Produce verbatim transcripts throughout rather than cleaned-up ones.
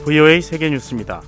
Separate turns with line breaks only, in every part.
브이오에이 세계뉴스입니다.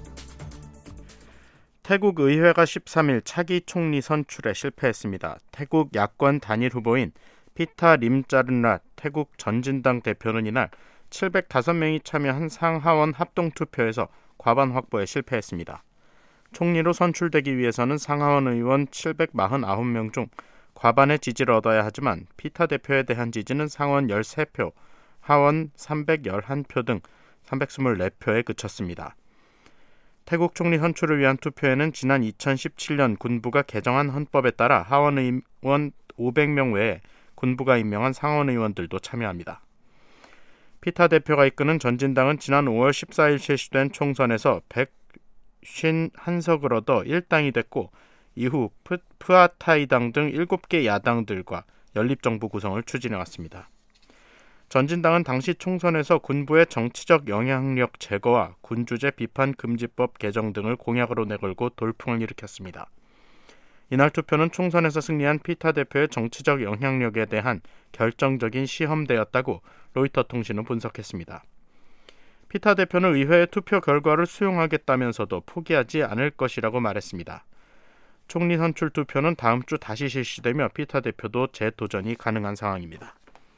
태국 의회가 십삼 일 차기 총리 선출에 실패했습니다. 태국 야권 단일 후보인 피타 림자른랏 태국 전진당 대표는 이날 칠백오 명이 참여한 상하원 합동투표에서 과반 확보에 실패했습니다. 총리로 선출되기 위해서는 상하원 의원 칠백사십구 명 중 과반의 지지를 얻어야 하지만 피타 대표에 대한 지지는 상원 십삼 표, 하원 삼백십일 표 등 삼백이십사 표에 그쳤습니다. 태국 총리 선출을 위한 투표에는 지난 이천십칠 년 군부가 개정한 헌법에 따라 하원 의원 오백 명 외에 군부가 임명한 상원 의원들도 참여합니다. 피타 대표가 이끄는 전진당은 지난 오월 십사일 실시된 총선에서 백오십일 석을 얻어 일 당이 됐고 이후 푸아타이당 등 일곱 개 야당들과 연립정부 구성을 추진해왔습니다. 전진당은 당시 총선에서 군부의 정치적 영향력 제거와 군주제 비판 금지법 개정 등을 공약으로 내걸고 돌풍을 일으켰습니다. 이날 투표는 총선에서 승리한 피타 대표의 정치적 영향력에 대한 결정적인 시험대였다고 로이터 통신은 분석했습니다. 피타 대표는 의회의 투표 결과를 수용하겠다면서도 포기하지 않을 것이라고 말했습니다. 총리 선출 투표는 다음 주 다시 실시되며 피타 대표도 재도전이 가능한 상황입니다.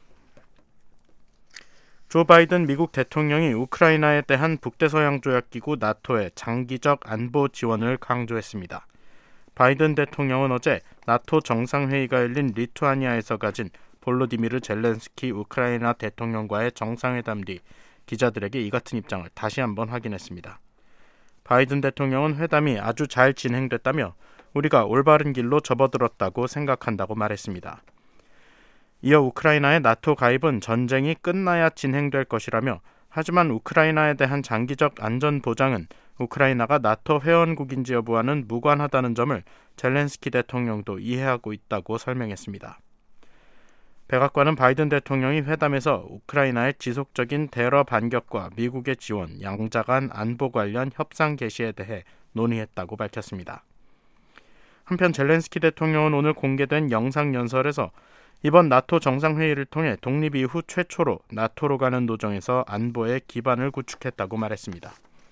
조 바이든 미국 대통령이 우크라이나에 대한 북대서양조약기구 나토의 장기적 안보 지원을 강조했습니다. 바이든 대통령은 어제 나토 정상회의가 열린 리투아니아에서 가진 볼로디미르 젤렌스키 우크라이나 대통령과의 정상회담 뒤 기자들에게 이 같은 입장을 다시 한번 확인했습니다. 바이든 대통령은 회담이 아주 잘 진행됐다며 우리가 올바른 길로 접어들었다고 생각한다고 말했습니다. 이어 우크라이나의 나토 가입은 전쟁이 끝나야 진행될 것이라며 하지만 우크라이나에 대한 장기적 안전 보장은 우크라이나가 나토 회원국인지 여부와는 무관하다는 점을 젤렌스키 대통령도 이해하고 있다고 설명했습니다. 백악관은 바이든 대통령이 회담에서 우크라이나의 지속적인 대러 반격과 미국의 지원, 양자 간 안보 관련 협상 개시에 대해 논의했다고 밝혔습니다. 한편 젤렌스키 대통령은 오늘 공개된 영상연설에서 이번 나토 정상회의를 통해 독립 이후 최초로 나토로 가는 노정에서 안보의 기반을 구축했다고 말했습니다.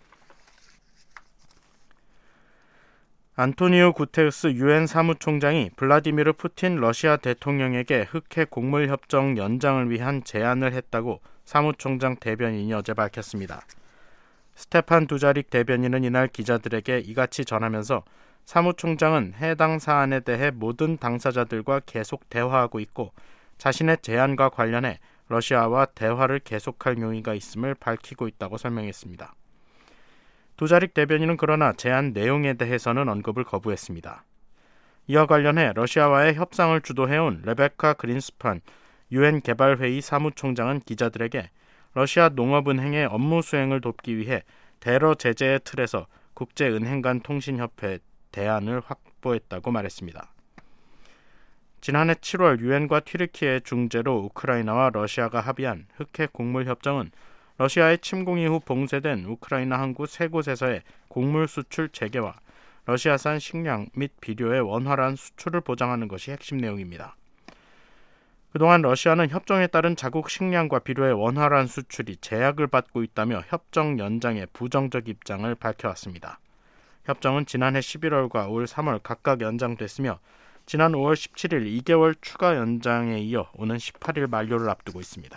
안토니오 구테르스 유엔 사무총장이 블라디미르 푸틴 러시아 대통령에게 흑해 곡물협정 연장을 위한 제안을 했다고 사무총장 대변인이 어제 밝혔습니다. 스테판 두자릭 대변인은 이날 기자들에게 이같이 전하면서 사무총장은 해당 사안에 대해 모든 당사자들과 계속 대화하고 있고 자신의 제안과 관련해 러시아와 대화를 계속할 용의가 있음을 밝히고 있다고 설명했습니다. 두자릭 대변인은 그러나 제안 내용에 대해서는 언급을 거부했습니다. 이와 관련해 러시아와의 협상을 주도해온 레베카 그린스판 유엔 개발회의 사무총장은 기자들에게 러시아 농업은행의 업무 수행을 돕기 위해 대러 제재의 틀에서 국제은행 간 통신협회 대안을 확보했다고 말했습니다. 지난해 칠월 유엔과 튀르키예의 중재로 우크라이나와 러시아가 합의한 흑해 곡물협정은 러시아의 침공 이후 봉쇄된 우크라이나 항구 세 곳에서의 곡물 수출 재개와 러시아산 식량 및 비료의 원활한 수출을 보장하는 것이 핵심 내용입니다. 그동안 러시아는 협정에 따른 자국 식량과 비료의 원활한 수출이 제약을 받고 있다며 협정 연장에 부정적 입장을 밝혀왔습니다. 협정은 지난해 십일월과 올 삼월 각각 연장됐으며 지난 오월 십칠일 이 개월 추가 연장에 이어 오는 십팔일 만료를 앞두고 있습니다.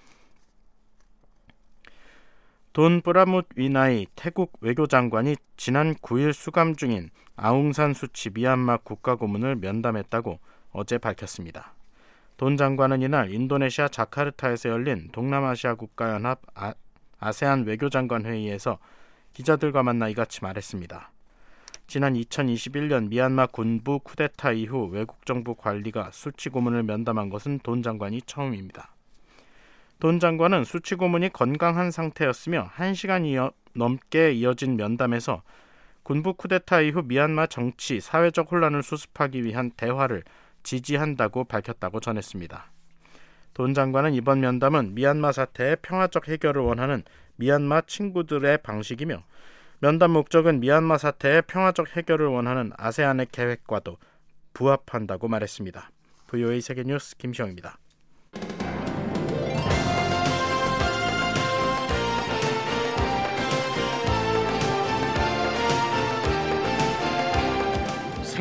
돈 브라뭇 위나이 태국 외교장관이 지난 구일 수감 중인 아웅산 수치 미얀마 국가고문을 면담했다고 어제 밝혔습니다. 돈 장관은 이날 인도네시아 자카르타에서 열린 동남아시아 국가연합 아, 아세안 외교장관 회의에서 기자들과 만나 이같이 말했습니다. 지난 이천이십일년 미얀마 군부 쿠데타 이후 외국정부 관리가 수치 고문을 면담한 것은 돈 장관이 처음입니다. 돈 장관은 수치 고문이 건강한 상태였으며 한 시간 이어, 넘게 이어진 면담에서 군부 쿠데타 이후 미얀마 정치, 사회적 혼란을 수습하기 위한 대화를 지지한다고 밝혔다고 전했습니다. 돈 장관은 이번 면담은 미얀마 사태의 평화적 해결을 원하는 미얀마 친구들의 방식이며 면담 목적은 미얀마 사태의 평화적 해결을 원하는 아세안의 계획과도 부합한다고 말했습니다. 브이오에이 세계뉴스 김시영입니다.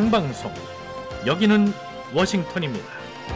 생방송. 여기는 워싱턴입니다.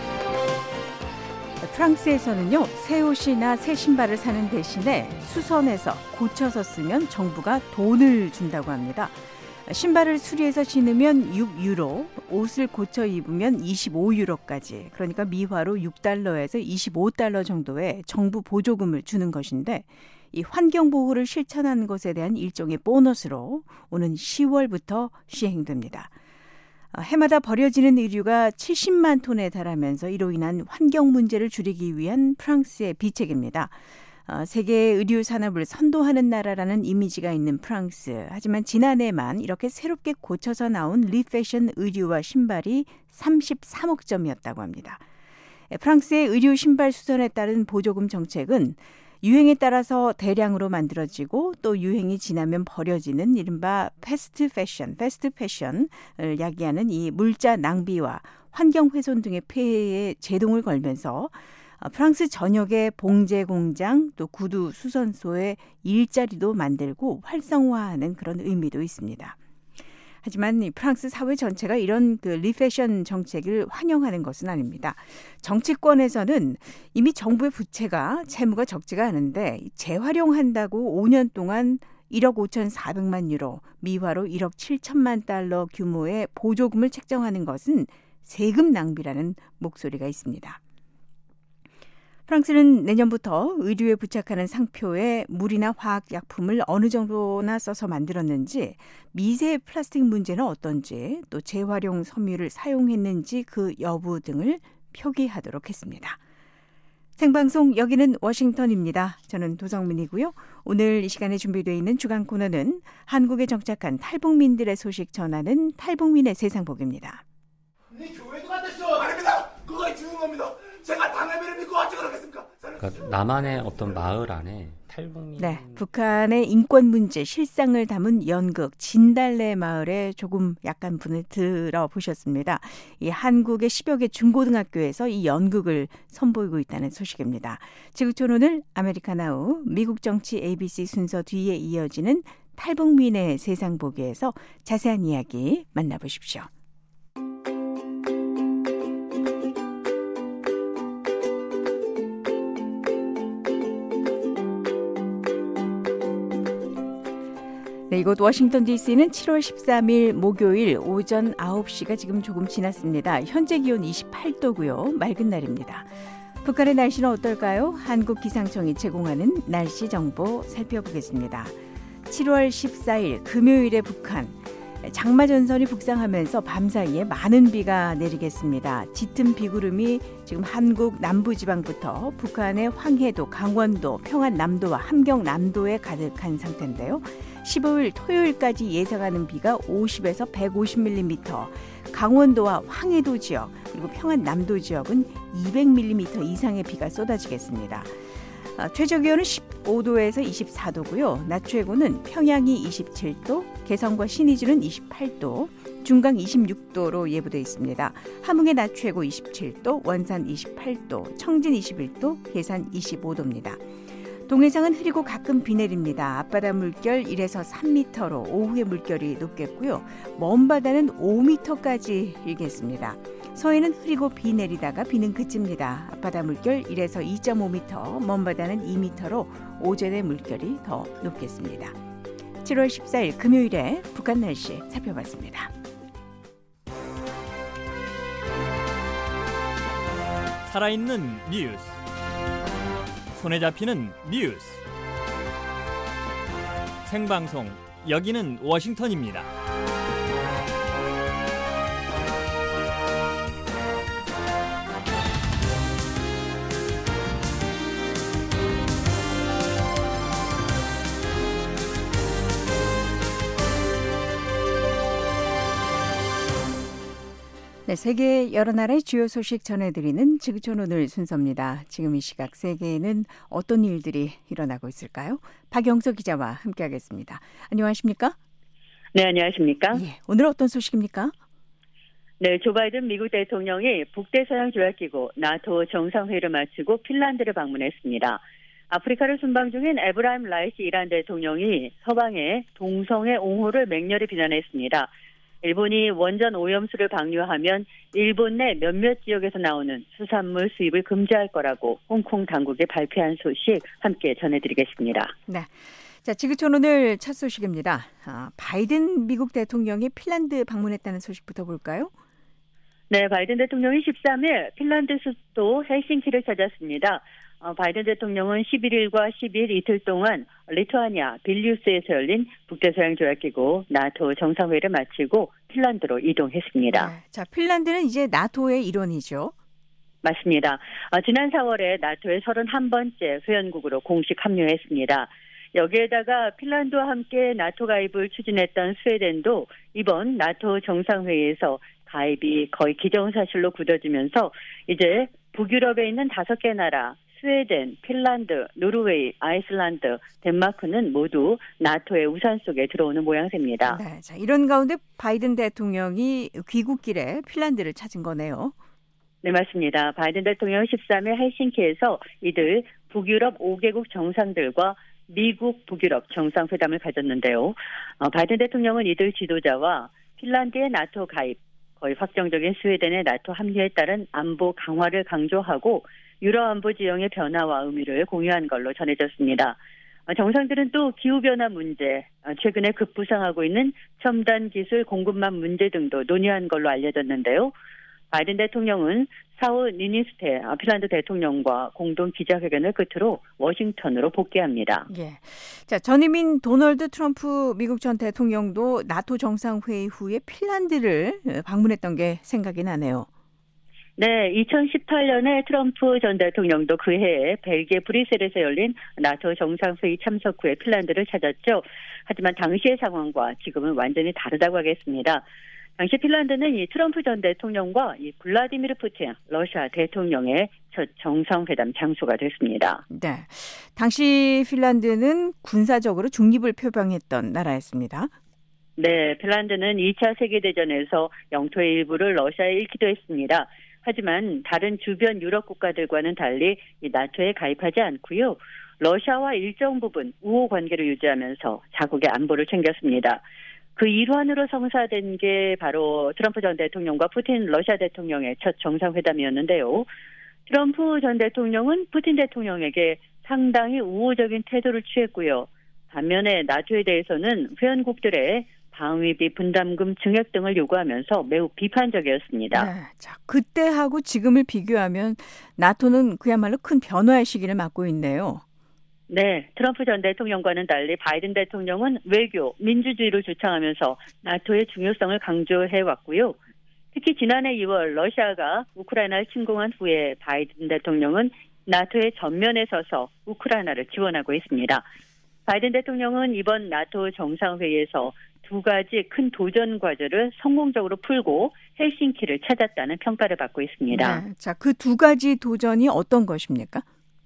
프랑스에서는요, 새 옷이나 새 신발을 사는 대신에 수선해서 고쳐서 쓰면 정부가 돈을 준다고 합니다. 신발을 수리해서 신으면 육 유로, 옷을 고쳐 입으면 이십오 유로까지, 그러니까 미화로 육 달러에서 이십오 달러 정도의 정부 보조금을 주는 것인데, 이 환경보호를 실천하는 것에 대한 일종의 보너스로 오는 시월부터 시행됩니다. 해마다 버려지는 의류가 칠십만 톤에 달하면서 이로 인한 환경 문제를 줄이기 위한 프랑스의 비책입니다. 어, 세계의 의류 산업을 선도하는 나라라는 이미지가 있는 프랑스. 하지만 지난해만 이렇게 새롭게 고쳐서 나온 리패션 의류와 신발이 삼십삼억 점이었다고 합니다. 프랑스의 의류 신발 수선에 따른 보조금 정책은 유행에 따라서 대량으로 만들어지고 또 유행이 지나면 버려지는 이른바 패스트 패션, 패스트 패션을 야기하는 이 물자 낭비와 환경 훼손 등의 폐해에 제동을 걸면서 프랑스 전역의 봉제 공장 또 구두 수선소의 일자리도 만들고 활성화하는 그런 의미도 있습니다. 하지만 이 프랑스 사회 전체가 이런 그 리패션 정책을 환영하는 것은 아닙니다. 정치권에서는 이미 정부의 부채가 채무가 적지가 않은데 재활용한다고 오 년 동안 일억 오천사백만 유로, 미화로 일억 칠천만 달러 규모의 보조금을 책정하는 것은 세금 낭비라는 목소리가 있습니다. 프랑스는 내년부터 의류에 부착하는 상표에 물이나 화학약품을 어느 정도나 써서 만들었는지, 미세 플라스틱 문제는 어떤지, 또 재활용 섬유를 사용했는지 그 여부 등을 표기하도록 했습니다. 생방송 여기는 워싱턴입니다. 저는 도성민이고요. 오늘 이 시간에 준비되어 있는 주간 코너는 한국에 정착한 탈북민들의 소식 전하는 탈북민의 세상 보기입니다.
네 교회도 안 됐어. 아닙니다. 그거 죽은 겁니다. 제가 당해비를 믿고 어찌 그러겠습니까?
그러니까 나만의 어떤 마을 안에 탈북민.
네, 북한의 인권 문제 실상을 담은 연극 진달래 마을에 조금 약간 분을 들어보셨습니다. 이 한국의 십여 개 중고등학교에서 이 연극을 선보이고 있다는 소식입니다. 지구촌 오늘 아메리카나우 미국 정치 에이비씨 순서 뒤에 이어지는 탈북민의 세상 보기에서 자세한 이야기 만나보십시오. 네, 이곳 워싱턴 디씨는 칠월 십삼일 목요일 오전 아홉 시가 지금 조금 지났습니다. 현재 기온 이십팔 도고요. 맑은 날입니다. 북한의 날씨는 어떨까요? 한국기상청이 제공하는 날씨 정보 살펴보겠습니다. 칠월 십사일 금요일에 북한 장마전선이 북상하면서 밤사이에 많은 비가 내리겠습니다. 짙은 비구름이 지금 한국 남부지방부터 북한의 황해도, 강원도, 평안남도와 함경남도에 가득한 상태인데요. 십오일 토요일까지 예상하는 비가 오십에서 백오십 밀리미터, 강원도와 황해도 지역 그리고 평안남도 지역은 이백 밀리미터 이상의 비가 쏟아지겠습니다. 아, 최저기온은 십오 도에서 이십사 도고요. 낮 최고는 평양이 이십칠 도, 개성과 신의주는 이십팔 도, 중강 이십육 도로 예보되어 있습니다. 함흥의 낮 최고 이십칠 도, 원산 이십팔 도, 청진 이십일 도, 계산 이십오 도입니다. 동해상은 흐리고 가끔 비 내립니다. 앞바다 물결 일에서 삼 미터로 오후에 물결이 높겠고요. 먼 바다는 오 미터까지 일겠습니다. 서해는 흐리고 비 내리다가 비는 그칩니다. 앞바다 물결 일에서 이 점 오 미터, 먼 바다는 이 미터로 오전에 물결이 더 높겠습니다. 칠월 십사일 금요일에 북한 날씨 살펴봤습니다.
살아있는 뉴스, 손에 잡히는 뉴스, 생방송 여기는 워싱턴입니다.
네, 세계 여러 나라의 주요 소식 전해드리는 지구촌 오늘 순서입니다. 지금 이 시각 세계에는 어떤 일들이 일어나고 있을까요? 박영석 기자와 함께하겠습니다. 안녕하십니까?
네, 안녕하십니까?
예, 오늘 어떤 소식입니까?
네, 조 바이든 미국 대통령이 북대서양 조약기구 나토 정상회의를 마치고 핀란드를 방문했습니다. 아프리카를 순방 중인 에브라임 라이시 이란 대통령이 서방의 동성애 옹호를 맹렬히 비난했습니다. 일본이 원전 오염수를 방류하면 일본 내 몇몇 지역에서 나오는 수산물 수입을 금지할 거라고 홍콩 당국이 발표한 소식 함께 전해드리겠습니다.
네. 자, 지구촌 오늘 첫 소식입니다. 아, 바이든 미국 대통령이 핀란드 방문했다는 소식부터 볼까요?
네, 바이든 대통령이 십삼 일 핀란드 수도 헬싱키를 찾았습니다. 어, 바이든 대통령은 십일 일과 십이 일 이틀 동안 리투아니아 빌뉴스에서 열린 북대서양조약기구 나토 정상회의를 마치고 핀란드로 이동했습니다.
네, 자, 핀란드는 이제 나토의 일원이죠.
맞습니다. 어, 지난 사월에 나토의 서른한 번째 회원국으로 공식 합류했습니다. 여기에다가 핀란드와 함께 나토 가입을 추진했던 스웨덴도 이번 나토 정상회의에서 가입이 거의 기정사실로 굳어지면서 이제 북유럽에 있는 다섯 개 나라 스웨덴, 핀란드, 노르웨이, 아이슬란드, 덴마크는 모두 나토의 우산 속에 들어오는 모양새입니다.
네, 자, 이런 가운데 바이든 대통령이 귀국길에 핀란드를 찾은 거네요.
네, 맞습니다. 바이든 대통령은 십삼 일 헬싱키에서 이들 북유럽 오 개국 정상들과 미국 북유럽 정상회담을 가졌는데요. 어, 바이든 대통령은 이들 지도자와 핀란드의 나토 가입, 거의 확정적인 스웨덴의 나토 합류에 따른 안보 강화를 강조하고 유럽 안보 지형의 변화와 의미를 공유한 걸로 전해졌습니다. 정상들은 또 기후변화 문제, 최근에 급부상하고 있는 첨단 기술 공급망 문제 등도 논의한 걸로 알려졌는데요. 바이든 대통령은 사우 니니스테 핀란드 대통령과 공동 기자회견을 끝으로 워싱턴으로 복귀합니다.
예. 자, 전임인 도널드 트럼프 미국 전 대통령도 나토 정상회의 후에 핀란드를 방문했던 게 생각이 나네요.
네, 이천십팔 년에 트럼프 전 대통령도 그 해에 벨기에 브뤼셀에서 열린 나토 정상회의 참석 후에 핀란드를 찾았죠. 하지만 당시의 상황과 지금은 완전히 다르다고 하겠습니다. 당시 핀란드는 이 트럼프 전 대통령과 이 블라디미르 푸틴 러시아 대통령의 첫 정상회담 장소가 됐습니다.
네, 당시 핀란드는 군사적으로 중립을 표방했던 나라였습니다.
네, 핀란드는 이 차 세계대전에서 영토의 일부를 러시아에 잃기도 했습니다. 하지만 다른 주변 유럽 국가들과는 달리 이 나토에 가입하지 않고요. 러시아와 일정 부분 우호 관계를 유지하면서 자국의 안보를 챙겼습니다. 그 일환으로 성사된 게 바로 트럼프 전 대통령과 푸틴 러시아 대통령의 첫 정상회담이었는데요. 트럼프 전 대통령은 푸틴 대통령에게 상당히 우호적인 태도를 취했고요. 반면에 나토에 대해서는 회원국들의 방위비 분담금 증액 등을 요구하면서 매우 비판적이었습니다.
네, 자, 그때하고 지금을 비교하면 나토는 그야말로 큰 변화의 시기를 맞고 있네요.
네, 트럼프 전 대통령과는 달리 바이든 대통령은 외교, 민주주의를 주창하면서 나토의 중요성을 강조해왔고요. 특히 지난해 이월 러시아가 우크라이나를 침공한 후에 바이든 대통령은 나토의 전면에 서서 우크라이나를 지원하고 있습니다. 바이든 대통령은 이번 나토 정상회의에서 두 가지 큰 도전 과제를 성공적으로 풀고 헬싱키를 찾았다는 평가를 받고 있습니다.
네, 자, 그 두 가지 도전이 어떤 것입니까?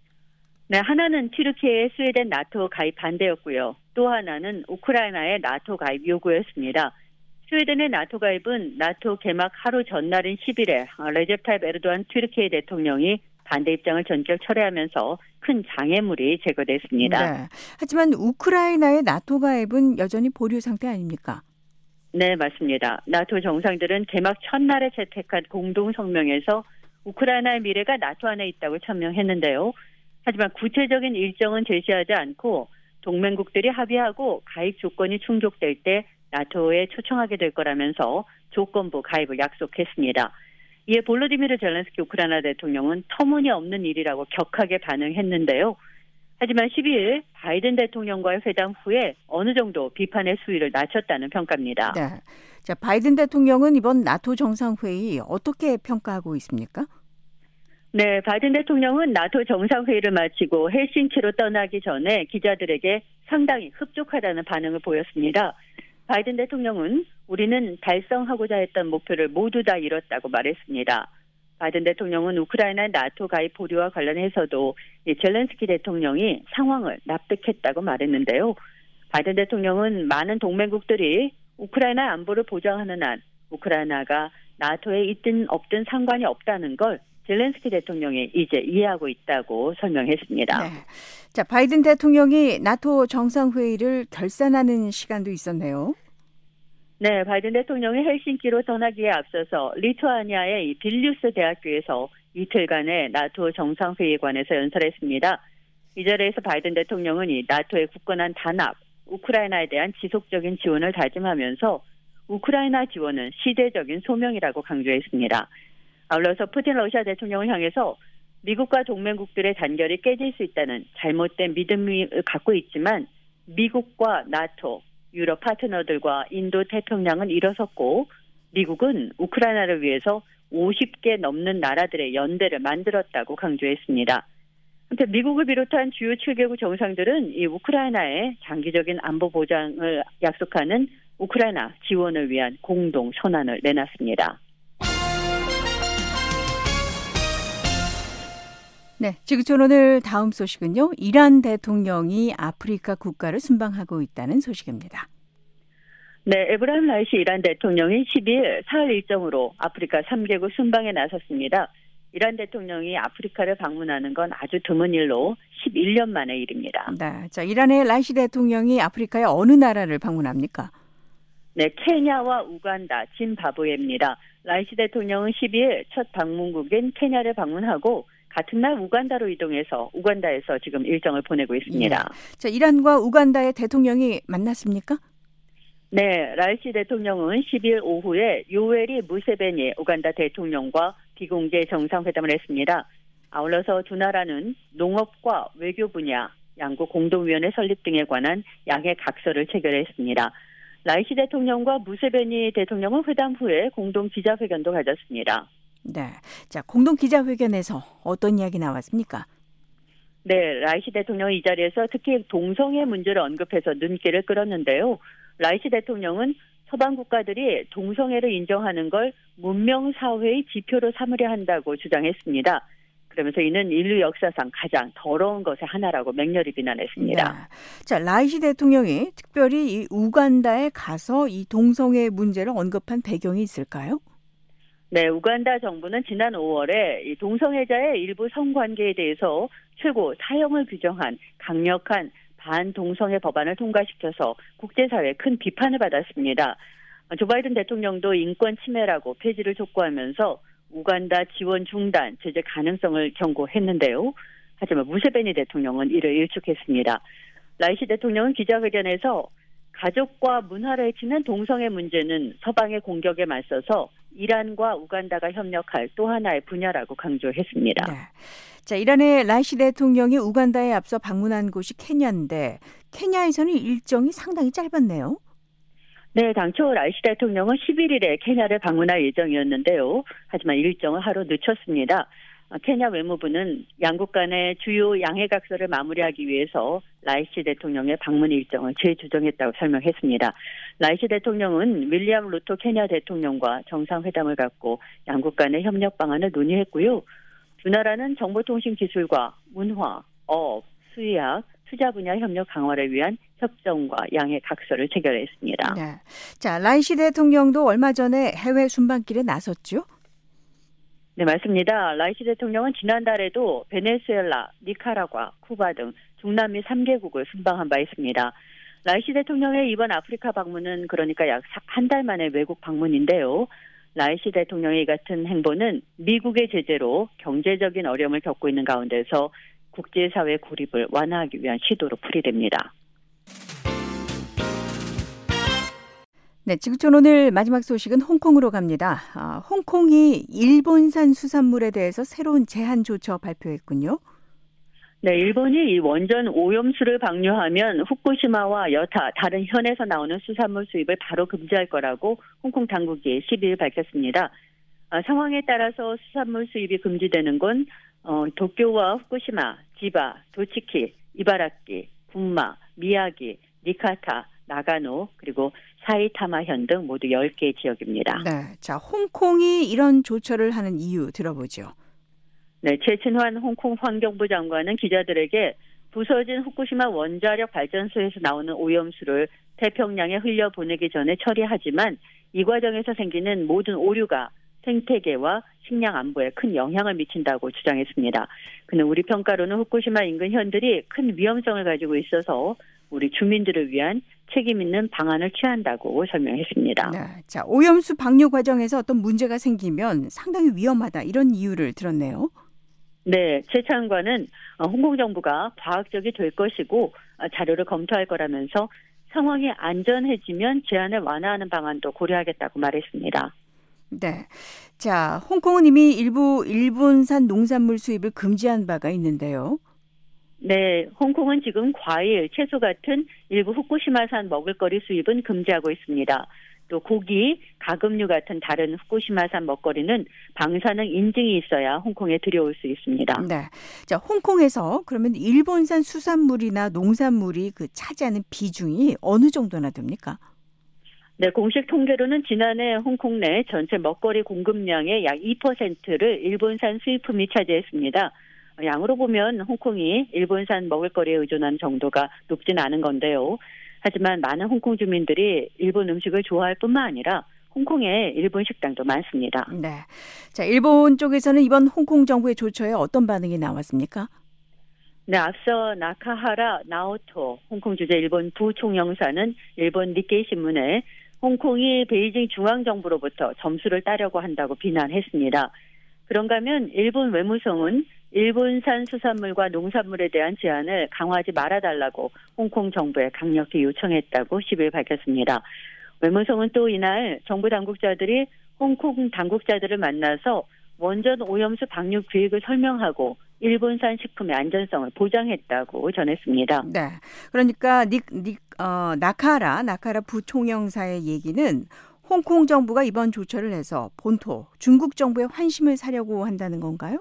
네, 하나는 튀르키예의 스웨덴 나토 가입 반대였고요. 또 하나는 우크라이나의 나토 가입 요구였습니다. 스웨덴의 나토 가입은 나토 개막 하루 전날인 십일 일에 레제프 타입 에르도안 튀르키예 대통령이 반대 입장을 전격 철회하면서 큰 장애물이 제거됐습니다.
네. 하지만 우크라이나의 나토 가입은 여전히 보류 상태 아닙니까?
네, 맞습니다. 나토 정상들은 개막 첫날에 채택한 공동 성명에서 우크라이나의 미래가 나토 안에 있다고 천명했는데요. 하지만 구체적인 일정은 제시하지 않고 동맹국들이 합의하고 가입 조건이 충족될 때 나토에 초청하게 될 거라면서 조건부 가입을 약속했습니다. 이에 볼로디미르 젤렌스키 우크라이나 대통령은 터무니없는 일이라고 격하게 반응했는데요. 하지만 십이 일 바이든 대통령과의 회담 후에 어느 정도 비판의 수위를 낮췄다는 평가입니다.
네. 자, 바이든 대통령은 이번 나토 정상회의 어떻게 평가하고 있습니까?
네, 바이든 대통령은 나토 정상회의를 마치고 헬싱키로 떠나기 전에 기자들에게 상당히 흡족하다는 반응을 보였습니다. 바이든 대통령은 우리는 달성하고자 했던 목표를 모두 다 이뤘다고 말했습니다. 바이든 대통령은 우크라이나 나토 가입 보류와 관련해서도 젤렌스키 대통령이 상황을 납득했다고 말했는데요. 바이든 대통령은 많은 동맹국들이 우크라이나 안보를 보장하는 한 우크라이나가 나토에 있든 없든 상관이 없다는 걸 젤렌스키 대통령이 이제 이해하고 있다고 설명했습니다.
네. 자, 바이든 대통령이 나토 정상회의를 결산하는 시간도 있었네요.
네, 바이든 대통령이 헬싱키로 떠나기에 앞서서 리투아니아의 이 빌뉴스 대학교에서 이틀간의 나토 정상회의관에서 연설했습니다. 이 자리에서 바이든 대통령은 이 나토의 굳건한 단합, 우크라이나에 대한 지속적인 지원을 다짐하면서 우크라이나 지원은 시대적인 소명이라고 강조했습니다. 아울러서 푸틴 러시아 대통령을 향해서 미국과 동맹국들의 단결이 깨질 수 있다는 잘못된 믿음을 갖고 있지만 미국과 나토, 유럽 파트너들과 인도 태평양은 일어섰고 미국은 우크라이나를 위해서 오십 개 넘는 나라들의 연대를 만들었다고 강조했습니다. 한편 미국을 비롯한 주요 칠 개국 정상들은 이 우크라이나의 장기적인 안보 보장을 약속하는 우크라이나 지원을 위한 공동 선언을 내놨습니다.
네, 지구촌 오늘 다음 소식은요. 이란 대통령이 아프리카 국가를 순방하고 있다는 소식입니다.
네, 에브라임 라이시 이란 대통령이 십이일 사흘 일정으로 아프리카 삼 개국 순방에 나섰습니다. 이란 대통령이 아프리카를 방문하는 건 아주 드문 일로 십일 년 만의 일입니다.
네, 자, 이란의 라이시 대통령이 아프리카의 어느 나라를 방문합니까?
네, 케냐와 우간다, 짐바브웨입니다. 라이시 대통령은 십이일 첫 방문국인 케냐를 방문하고 같은 날 우간다로 이동해서 우간다에서 지금 일정을 보내고 있습니다.
예. 자, 이란과 우간다의 대통령이 만났습니까?
네, 라이시 대통령은 십이일 오후에 요웨리 무세베니 우간다 대통령과 비공개 정상회담을 했습니다. 아울러서 두 나라는 농업과 외교 분야, 양국 공동위원회 설립 등에 관한 양해 각서를 체결했습니다. 라이시 대통령과 무세베니 대통령은 회담 후에 공동 기자회견도 가졌습니다.
네, 자, 공동 기자회견에서 어떤 이야기 나왔습니까?
네, 라이시 대통령이 이 자리에서 특히 동성애 문제를 언급해서 눈길을 끌었는데요. 라이시 대통령은 서방 국가들이 동성애를 인정하는 걸 문명 사회의 지표로 삼으려 한다고 주장했습니다. 그러면서 이는 인류 역사상 가장 더러운 것의 하나라고 맹렬히 비난했습니다.
네. 자, 라이시 대통령이 특별히 이 우간다에 가서 이 동성애 문제를 언급한 배경이 있을까요?
네, 우간다 정부는 지난 오월에 이 동성애자의 일부 성관계에 대해서 최고 사형을 규정한 강력한 반동성애 법안을 통과시켜서 국제사회에 큰 비판을 받았습니다. 조 바이든 대통령도 인권 침해라고 폐지를 촉구하면서 우간다 지원 중단, 제재 가능성을 경고했는데요. 하지만 무세베니 대통령은 이를 일축했습니다. 라이시 대통령은 기자회견에서 가족과 문화를 해치는 동성애 문제는 서방의 공격에 맞서서 이란과 우간다가 협력할 또 하나의 분야라고 강조했습니다.
네. 자, 이란의 라이시 대통령이 우간다에 앞서 방문한 곳이 케냐인데 케냐에서는 일정이 상당히 짧았네요.
네, 당초 라이시 대통령은 십일일에 케냐를 방문할 예정이었는데요. 하지만 일정을 하루 늦췄습니다. 케냐 외무부는 양국 간의 주요 양해각서를 마무리하기 위해서 라이시 대통령의 방문 일정을 재조정했다고 설명했습니다. 라이시 대통령은 윌리엄 루토 케냐 대통령과 정상회담을 갖고 양국 간의 협력 방안을 논의했고요. 두 나라는 정보통신 기술과 문화, 어업, 수의학, 투자 분야 협력 강화를 위한 협정과 양해 각서를 체결했습니다.
네. 자, 라이시 대통령도 얼마 전에 해외 순방길에 나섰죠?
네, 맞습니다. 라이시 대통령은 지난달에도 베네수엘라, 니카라과, 쿠바 등 중남미 삼 개국을 순방한 바 있습니다. 라이시 대통령의 이번 아프리카 방문은 그러니까 약 한 달 만에 외국 방문인데요. 라이시 대통령의 이 같은 행보는 미국의 제재로 경제적인 어려움을 겪고 있는 가운데서 국제사회 고립을 완화하기 위한 시도로 풀이됩니다.
네, 지구촌 오늘 마지막 소식은 홍콩으로 갑니다. 아, 홍콩이 일본산 수산물에 대해서 새로운 제한 조처 발표했군요.
네, 일본이 이 원전 오염수를 방류하면 후쿠시마와 여타 다른 현에서 나오는 수산물 수입을 바로 금지할 거라고 홍콩 당국이 십이일 밝혔습니다. 아, 상황에 따라서 수산물 수입이 금지되는 건 어, 도쿄와 후쿠시마, 지바, 도치키, 이바라키, 군마, 미야기, 니카타, 나가노 그리고 사이타마현 등 모두 열 개 지역입니다.
네, 자, 홍콩이 이런 조처를 하는 이유 들어보죠.
네, 최춘환 홍콩 환경부 장관은 기자들에게 부서진 후쿠시마 원자력 발전소에서 나오는 오염수를 태평양에 흘려보내기 전에 처리하지만 이 과정에서 생기는 모든 오류가 생태계와 식량 안보에 큰 영향을 미친다고 주장했습니다. 그는 우리 평가로는 후쿠시마 인근 현들이 큰 위험성을 가지고 있어서 우리 주민들을 위한 책임 있는 방안을 취한다고 설명했습니다.
네. 자, 오염수 방류 과정에서 어떤 문제가 생기면 상당히 위험하다 이런 이유를 들었네요.
네, 최 차관은 홍콩 정부가 과학적이 될 것이고 자료를 검토할 거라면서 상황이 안전해지면 제한을 완화하는 방안도 고려하겠다고 말했습니다.
네. 자, 홍콩은 이미 일부 일본산 농산물 수입을 금지한 바가 있는데요.
네, 홍콩은 지금 과일, 채소 같은 일부 후쿠시마산 먹을거리 수입은 금지하고 있습니다. 또 고기, 가금류 같은 다른 후쿠시마산 먹거리는 방사능 인증이 있어야 홍콩에 들여올 수 있습니다.
네. 자, 홍콩에서 그러면 일본산 수산물이나 농산물이 그 차지하는 비중이 어느 정도나 됩니까?
네, 공식 통계로는 지난해 홍콩 내 전체 먹거리 공급량의 약 이 퍼센트를 일본산 수입품이 차지했습니다. 양으로 보면 홍콩이 일본산 먹을거리에 의존한 정도가 높진 않은 건데요. 하지만 많은 홍콩 주민들이 일본 음식을 좋아할 뿐만 아니라 홍콩에 일본 식당도 많습니다.
네. 자, 일본 쪽에서는 이번 홍콩 정부의 조처에 어떤 반응이 나왔습니까?
네, 앞서 나카하라 나오토 홍콩 주재 일본 부총영사는 일본 니케이 신문에 홍콩이 베이징 중앙정부로부터 점수를 따려고 한다고 비난했습니다. 그런가 하면 일본 외무성은 일본산 수산물과 농산물에 대한 제한을 강화하지 말아달라고 홍콩 정부에 강력히 요청했다고 십 일 밝혔습니다. 외무성은 또 이날 정부 당국자들이 홍콩 당국자들을 만나서 원전 오염수 방류 계획을 설명하고 일본산 식품의 안전성을 보장했다고 전했습니다.
네, 그러니까 닉, 닉, 어, 나카라, 나카라 부총영사의 얘기는 홍콩 정부가 이번 조처를 해서 본토, 중국 정부의 환심을 사려고 한다는 건가요?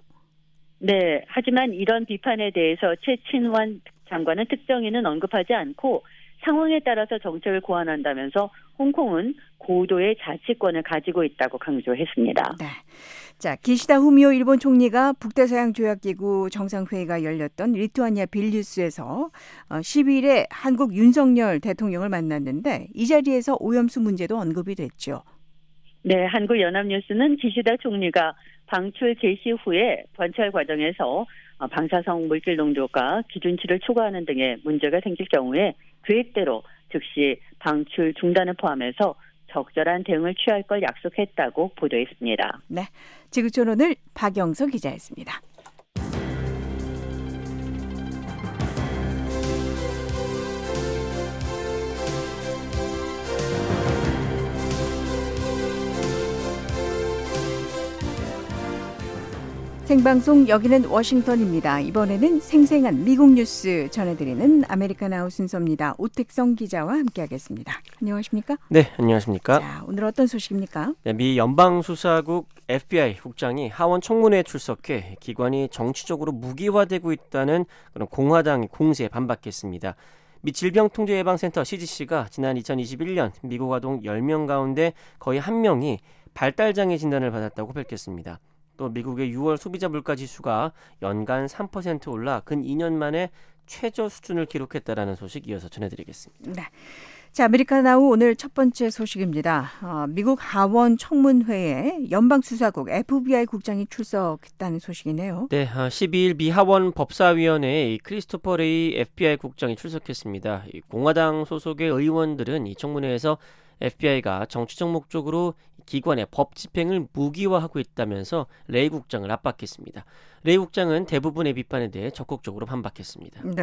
네, 하지만 이런 비판에 대해서 최친환 장관은 특정인은 언급하지 않고 상황에 따라서 정책을 고안한다면서 홍콩은 고도의 자치권을 가지고 있다고 강조했습니다.
네. 자, 기시다 후미오 일본 총리가 북대서양조약기구 정상회의가 열렸던 리투아니아 빌뉴스에서 십이 일에 한국 윤석열 대통령을 만났는데 이 자리에서 오염수 문제도 언급이 됐죠.
네, 한국연합뉴스는 기시다 총리가 방출 개시 후에 관찰 과정에서 방사성 물질 농도가 기준치를 초과하는 등의 문제가 생길 경우에 계획대로 즉시 방출 중단을 포함해서 적절한 대응을 취할 걸 약속했다고 보도했습니다.
네, 지구촌 오늘 박영서 기자였습니다. 생방송 여기는 워싱턴입니다. 이번에는 생생한 미국 뉴스 전해드리는 아메리칸 아웃 순서입니다. 오택성 기자와 함께하겠습니다. 안녕하십니까?
네, 안녕하십니까?
자, 오늘 어떤 소식입니까?
네, 미 연방수사국 에프비아이 국장이 하원 청문회에 출석해 기관이 정치적으로 무기화되고 있다는 그런 공화당 공세에 반박했습니다. 미 질병통제예방센터 씨디씨가 지난 이천이십일 년 미국 아동 열 명 가운데 거의 한 명이 발달장애 진단을 받았다고 밝혔습니다. 또 미국의 유월 소비자 물가 지수가 연간 삼 퍼센트 올라 근 이 년 만에 최저 수준을 기록했다라는 소식 이어서 전해드리겠습니다.
네. 자, 아메리칸 아웃 오늘 첫 번째 소식입니다. 어, 미국 하원 청문회에 연방수사국 에프비아이 국장이 출석했다는 소식이네요.
네, 십이 일 미 하원 법사위원회에 크리스토퍼 레이 에프비아이 국장이 출석했습니다. 공화당 소속의 의원들은 이 청문회에서 에프비아이가 정치적 목적으로 기관의 법 집행을 무기화하고 있다면서 레이 국장을 압박했습니다. 레이 국장은 대부분의 비판에 대해 적극적으로 반박했습니다.
네,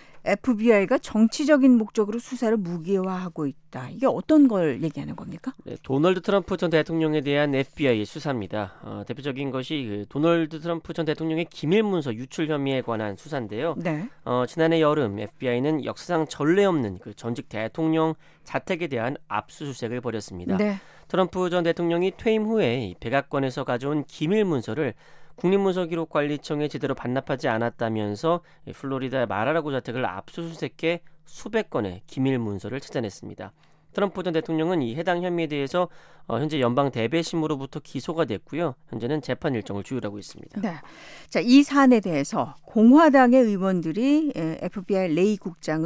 에프비아이가 정치적인 목적으로 수사를 무기화하고 있다. 이게 어떤 걸 얘기하는 겁니까?
네, 도널드 트럼프 전 대통령에 대한 에프비아이의 수사입니다. 어, 대표적인 것이 그 도널드 트럼프 전 대통령의 기밀문서 유출 혐의에 관한 수사인데요.
네.
어, 지난해 여름 에프비아이는 역사상 전례 없는 그 전직 대통령 자택에 대한 압수수색을 벌였습니다.
네.
트럼프 전 대통령이 퇴임 후에 백악관에서 가져온 기밀문서를 국립문서기록관리청에 제대로 반납하지 않았다면서 플로리다의 마라라고 자택을 압수수색해 수백 건의 기밀문서를 찾아냈습니다. 트럼프 전 대통령은 이 해당 혐의에 대해서 어, 현재 연방 대배심으로부터 기소가 됐고요. 현재는 재판 일정을 조율하고 있습니다.
네. 자, 이 사안에 대해서 공화당의 의원들이 에프비아이 레이 국장을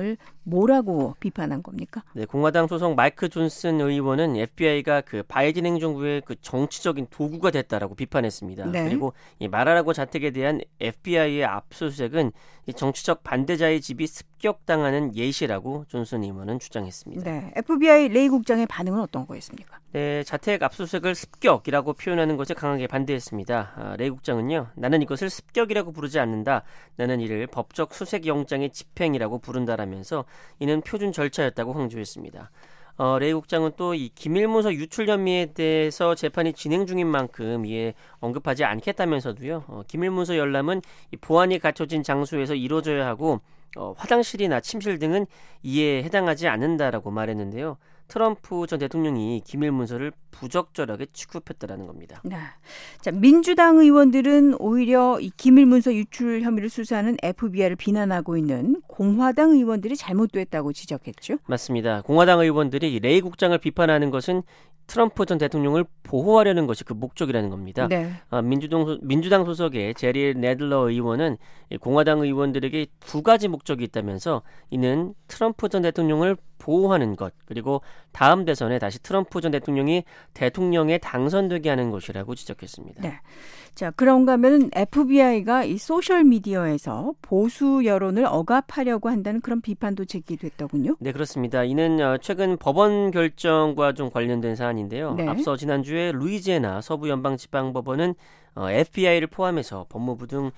뭐라고 비판한 겁니까?
네, 공화당 소속 마이크 존슨 의원은 에프비아이가 그 바이든 행정부의 그 정치적인 도구가 됐다라고 비판했습니다.
네.
그리고 이 마라라고 자택에 대한 에프비아이의 압수수색은 이 정치적 반대자의 집이 습격당하는 예시라고 존슨 의원은 주장했습니다.
네, 에프비아이 레이 국장의 반응은 어떤 거였습니까?
네, 자택 압수수색을 습격이라고 표현하는 것에 강하게 반대했습니다. 아, 레이 국장은요, 나는 이것을 습격이라고 부르지 않는다. 나는 이를 법적 수색영장의 집행이라고 부른다라면서 이는 표준 절차였다고 강조했습니다. 어, 레이 국장은 또 이 기밀문서 유출 혐의에 대해서 재판이 진행 중인 만큼 이에 언급하지 않겠다면서도요. 어, 기밀문서 열람은 이 보안이 갖춰진 장소에서 이루어져야 하고 어, 화장실이나 침실 등은 이에 해당하지 않는다라고 말했는데요. 트럼프 전 대통령이 기밀문서를 부적절하게 취급했다라는 겁니다.
네. 자, 민주당 의원들은 오히려 이 기밀문서 유출 혐의를 수사하는 에프비아이를 비난하고 있는 공화당 의원들이 잘못됐다고 지적했죠.
맞습니다. 공화당 의원들이 레이 국장을 비판하는 것은 트럼프 전 대통령을 보호하려는 것이 그 목적이라는 겁니다.
네.
아, 민주당, 민주당 소속의 제리 네들러 의원은 공화당 의원들에게 두 가지 목적이 있다면서 이는 트럼프 전 대통령을 보호하는 것, 그리고 다음 대선에 다시 트럼프 전 대통령이 대통령에 당선되게 하는 것이라고 지적했습니다.
네. 자, 그런가 하면 에프비아이가 이 소셜 미디어에서 보수 여론을 억압하려고 한다는 그런 비판도 제기됐더군요.
네, 그렇습니다. 이는 최근 법원 결정과 좀 관련된 사안인데요.
네.
앞서 지난주에 루이지애나 서부연방지방법원은 에프비아이를 포함해서 법무부 등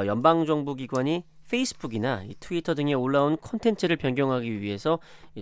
연방정부기관이 페이스북이나 트위터 등에 올라온 콘텐츠를 변경하기 위해서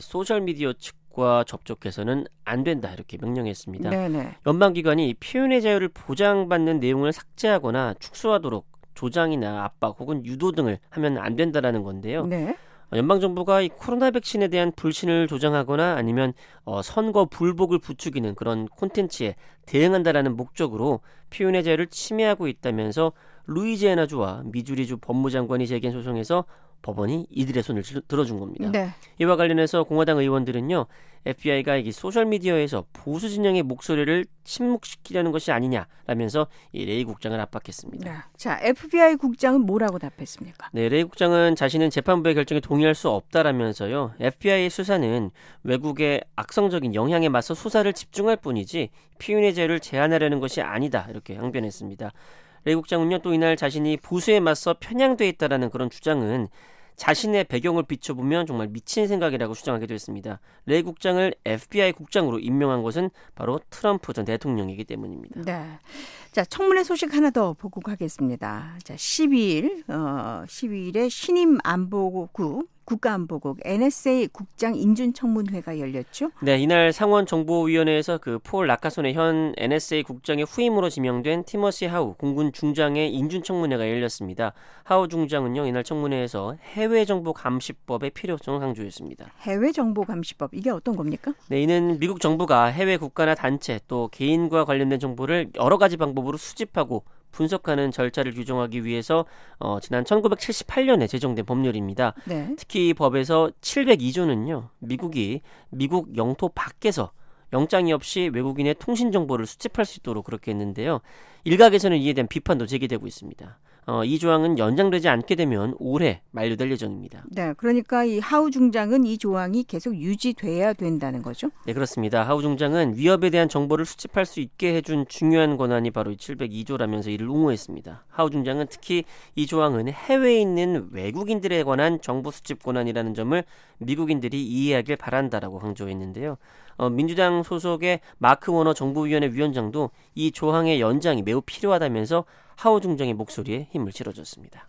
소셜미디어 측과 접촉해서는 안 된다 이렇게 명령했습니다.
네네.
연방기관이 표현의 자유를 보장받는 내용을 삭제하거나 축소하도록 조장이나 압박 혹은 유도 등을 하면 안 된다라는 건데요.
네.
연방정부가 이 코로나 백신에 대한 불신을 조장하거나 아니면 어, 선거 불복을 부추기는 그런 콘텐츠에 대응한다라는 목적으로 표현의 자유를 침해하고 있다면서 루이지애나주와 미주리주 법무장관이 제기한 소송에서 법원이 이들의 손을 들어준 겁니다.
네.
이와 관련해서 공화당 의원들은요, 에프비아이가 이 소셜미디어에서 보수 진영의 목소리를 침묵시키려는 것이 아니냐라면서 이 레이 국장을 압박했습니다.
네. 자, 에프비아이 국장은 뭐라고 답했습니까?
네, 레이 국장은 자신은 재판부의 결정에 동의할 수 없다라면서요, 에프비아이의 수사는 외국의 악성적인 영향에 맞서 수사를 집중할 뿐이지 표현의 자유를 제한하려는 것이 아니다 이렇게 항변했습니다. 레이 국장은요, 또 이날 자신이 보수에 맞서 편향돼 있다라는 그런 주장은 자신의 배경을 비춰보면 정말 미친 생각이라고 주장하기도 했습니다. 레이 국장을 에프비아이 국장으로 임명한 것은 바로 트럼프 전 대통령이기 때문입니다.
네. 자, 청문회 소식 하나 더 보고 가겠습니다. 자, 십이일, 어, 십이일에 신임 안보국, 국가안보국 엔에스에이 국장 인준 청문회가 열렸죠?
네, 이날 상원정보위원회에서 그 폴 라카손의 현 엔에스에이 국장의 후임으로 지명된 티머시 하우 공군 중장의 인준 청문회가 열렸습니다. 하우 중장은요, 이날 청문회에서 해외정보감시법의 필요성을 강조했습니다.
해외정보감시법, 이게 어떤 겁니까?
네, 이는 미국 정부가 해외 국가나 단체 또 개인과 관련된 정보를 여러 가지 방법으로 수집하고 분석하는 절차를 규정하기 위해서 어, 지난 천구백칠십팔 년에 제정된 법률입니다.
네.
특히 이 법에서 칠백이조는요. 미국이 미국 영토 밖에서 영장이 없이 외국인의 통신 정보를 수집할 수 있도록 그렇게 했는데요. 일각에서는 이에 대한 비판도 제기되고 있습니다. 어, 이 조항은 연장되지 않게 되면 올해 만료될 예정입니다.
네, 그러니까 이 하우 중장은 이 조항이 계속 유지돼야 된다는 거죠?
네, 그렇습니다. 하우 중장은 위협에 대한 정보를 수집할 수 있게 해준 중요한 권한이 바로 이 칠백이조라면서 이를 옹호했습니다. 하우 중장은 특히 이 조항은 해외에 있는 외국인들에 관한 정보 수집 권한이라는 점을 미국인들이 이해하길 바란다라고 강조했는데요. 어, 민주당 소속의 마크 워너 정보위원회 위원장도 이 조항의 연장이 매우 필요하다면서 하우 중장의 목소리에 힘을 실어줬습니다.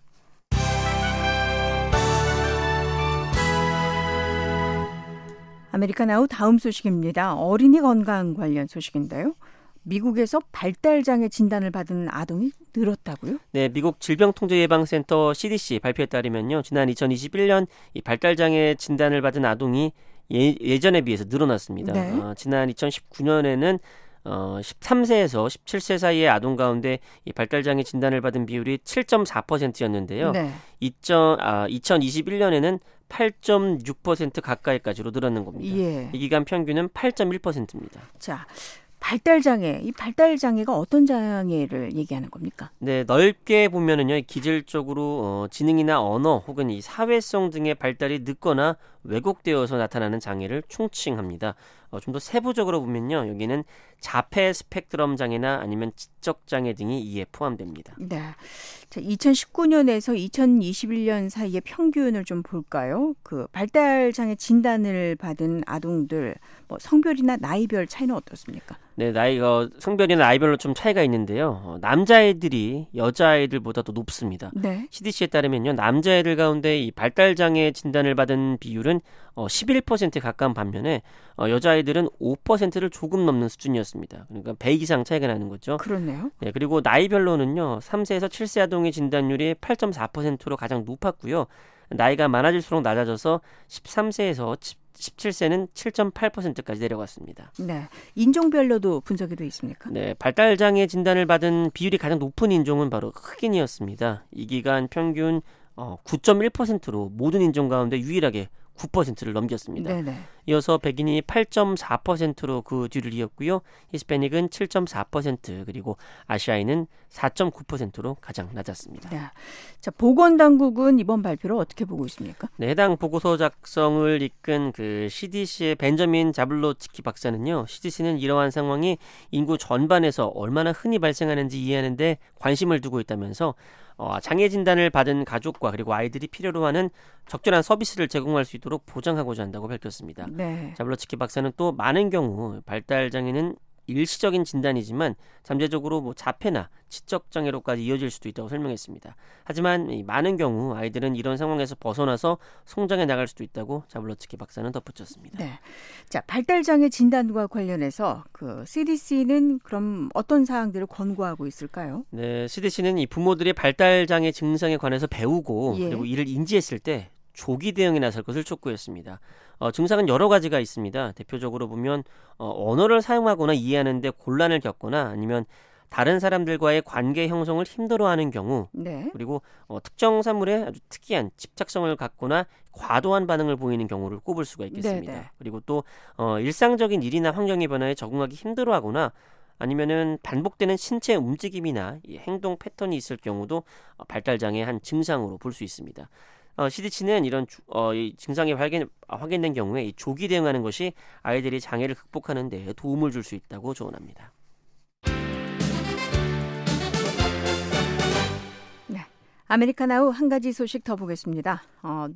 아메리카나우 다음 소식입니다. 어린이 건강 관련 소식인데요. 미국에서 발달장애 진단을 받은 아동이 늘었다고요?
네, 미국 질병통제예방센터 씨디씨 발표에 따르면요, 지난 이천이십일 년 이 발달장애 진단을 받은 아동이 예, 예전에 비해서 늘어났습니다.
네.
어, 지난 이천십구 년에는 어, 십삼 세에서 십칠 세 사이의 아동 가운데 이 발달장애 진단을 받은 비율이 칠 점 사 퍼센트였는데요.
네.
아, 이천이십일 년에는 팔 점 육 퍼센트 가까이까지로 늘었는 겁니다.
예.
이 기간 평균은 팔 점 일 퍼센트입니다.
자, 발달장애, 이 발달장애가 어떤 장애를 얘기하는 겁니까?
네, 넓게 보면은요, 기질적으로 어, 지능이나 언어 혹은 이 사회성 등의 발달이 늦거나 왜곡되어서 나타나는 장애를 총칭합니다. 어, 좀 더 세부적으로 보면요, 여기는 자폐 스펙트럼 장애나 아니면 지적 장애 등이 이에 포함됩니다.
네. 자, 이천십구 년에서 이천이십일 년 사이의 평균을 좀 볼까요? 그 발달 장애 진단을 받은 아동들 뭐 성별이나 나이별 차이는 어떻습니까?
네, 나이가 성별이나 나이별로 좀 차이가 있는데요. 어, 남자아이들이 여자아이들보다 더 높습니다.
네.
씨디씨에 따르면요, 남자애들 가운데 이 발달장애 진단을 받은 비율은 어, 십일 퍼센트에 가까운 반면에 어, 여자아이들은 오 퍼센트를 조금 넘는 수준이었습니다. 그러니까 백 이상 차이가 나는 거죠.
그렇네요.
네, 그리고 나이별로는요, 삼 세에서 칠 세 아동의 진단율이 팔 점 사 퍼센트로 가장 높았고요. 나이가 많아질수록 낮아져서 십삼 세에서 십칠 세는 칠 점 팔 퍼센트까지 내려갔습니다.
네, 인종별로도 분석이 돼 있습니까?
네, 발달장애 진단을 받은 비율이 가장 높은 인종은 바로 흑인이었습니다. 이 기간 평균 어, 구 점 일 퍼센트로 모든 인종 가운데 유일하게 구 퍼센트를 넘겼습니다.
네네.
이어서 백인이 팔 점 사 퍼센트로 그 뒤를 이었고요. 히스패닉은 칠 점 사 퍼센트, 그리고 아시아인은 사 점 구 퍼센트로 가장 낮았습니다.
네. 자, 보건당국은 이번 발표를 어떻게 보고 있습니까?
네, 해당 보고서 작성을 이끈 그 씨디씨의 벤저민 자블로츠키 박사는요, 씨디씨는 이러한 상황이 인구 전반에서 얼마나 흔히 발생하는지 이해하는 데 관심을 두고 있다면서 어, 장애 진단을 받은 가족과 그리고 아이들이 필요로 하는 적절한 서비스를 제공할 수 있도록 보장하고자 한다고 밝혔습니다.
네.
자블로츠키 박사는 또 많은 경우 발달장애는 일시적인 진단이지만 잠재적으로 뭐 자폐나 지적 장애로까지 이어질 수도 있다고 설명했습니다. 하지만 이 많은 경우 아이들은 이런 상황에서 벗어나서 성장해 나갈 수도 있다고 자블로츠키 박사는 덧붙였습니다.
네. 자, 발달 장애 진단과 관련해서 그 씨디씨는 그럼 어떤 사항들을 권고하고 있을까요?
네, 씨디씨는 이 부모들의 발달 장애 증상에 관해서 배우고
예.
그리고 이를 인지했을 때 조기 대응에 나설 것을 촉구했습니다. 어, 증상은 여러 가지가 있습니다. 대표적으로 보면 어, 언어를 사용하거나 이해하는 데 곤란을 겪거나 아니면 다른 사람들과의 관계 형성을 힘들어하는 경우,
네.
그리고 어, 특정 사물에 아주 특이한 집착성을 갖거나 과도한 반응을 보이는 경우를 꼽을 수가 있겠습니다.
네네.
그리고 또 어, 일상적인 일이나 환경의 변화에 적응하기 힘들어하거나 아니면은 반복되는 신체 움직임이나 이 행동 패턴이 있을 경우도 어, 발달장애의 한 증상으로 볼 수 있습니다. 어, 씨디씨는 이런 주, 어, 이 증상이 확인, 확인된 경우에 이 조기 대응하는 것이 아이들이 장애를 극복하는 데 도움을 줄 수 있다고 조언합니다.
네. 아메리카나우 한 가지 소식 더 보겠습니다. 어,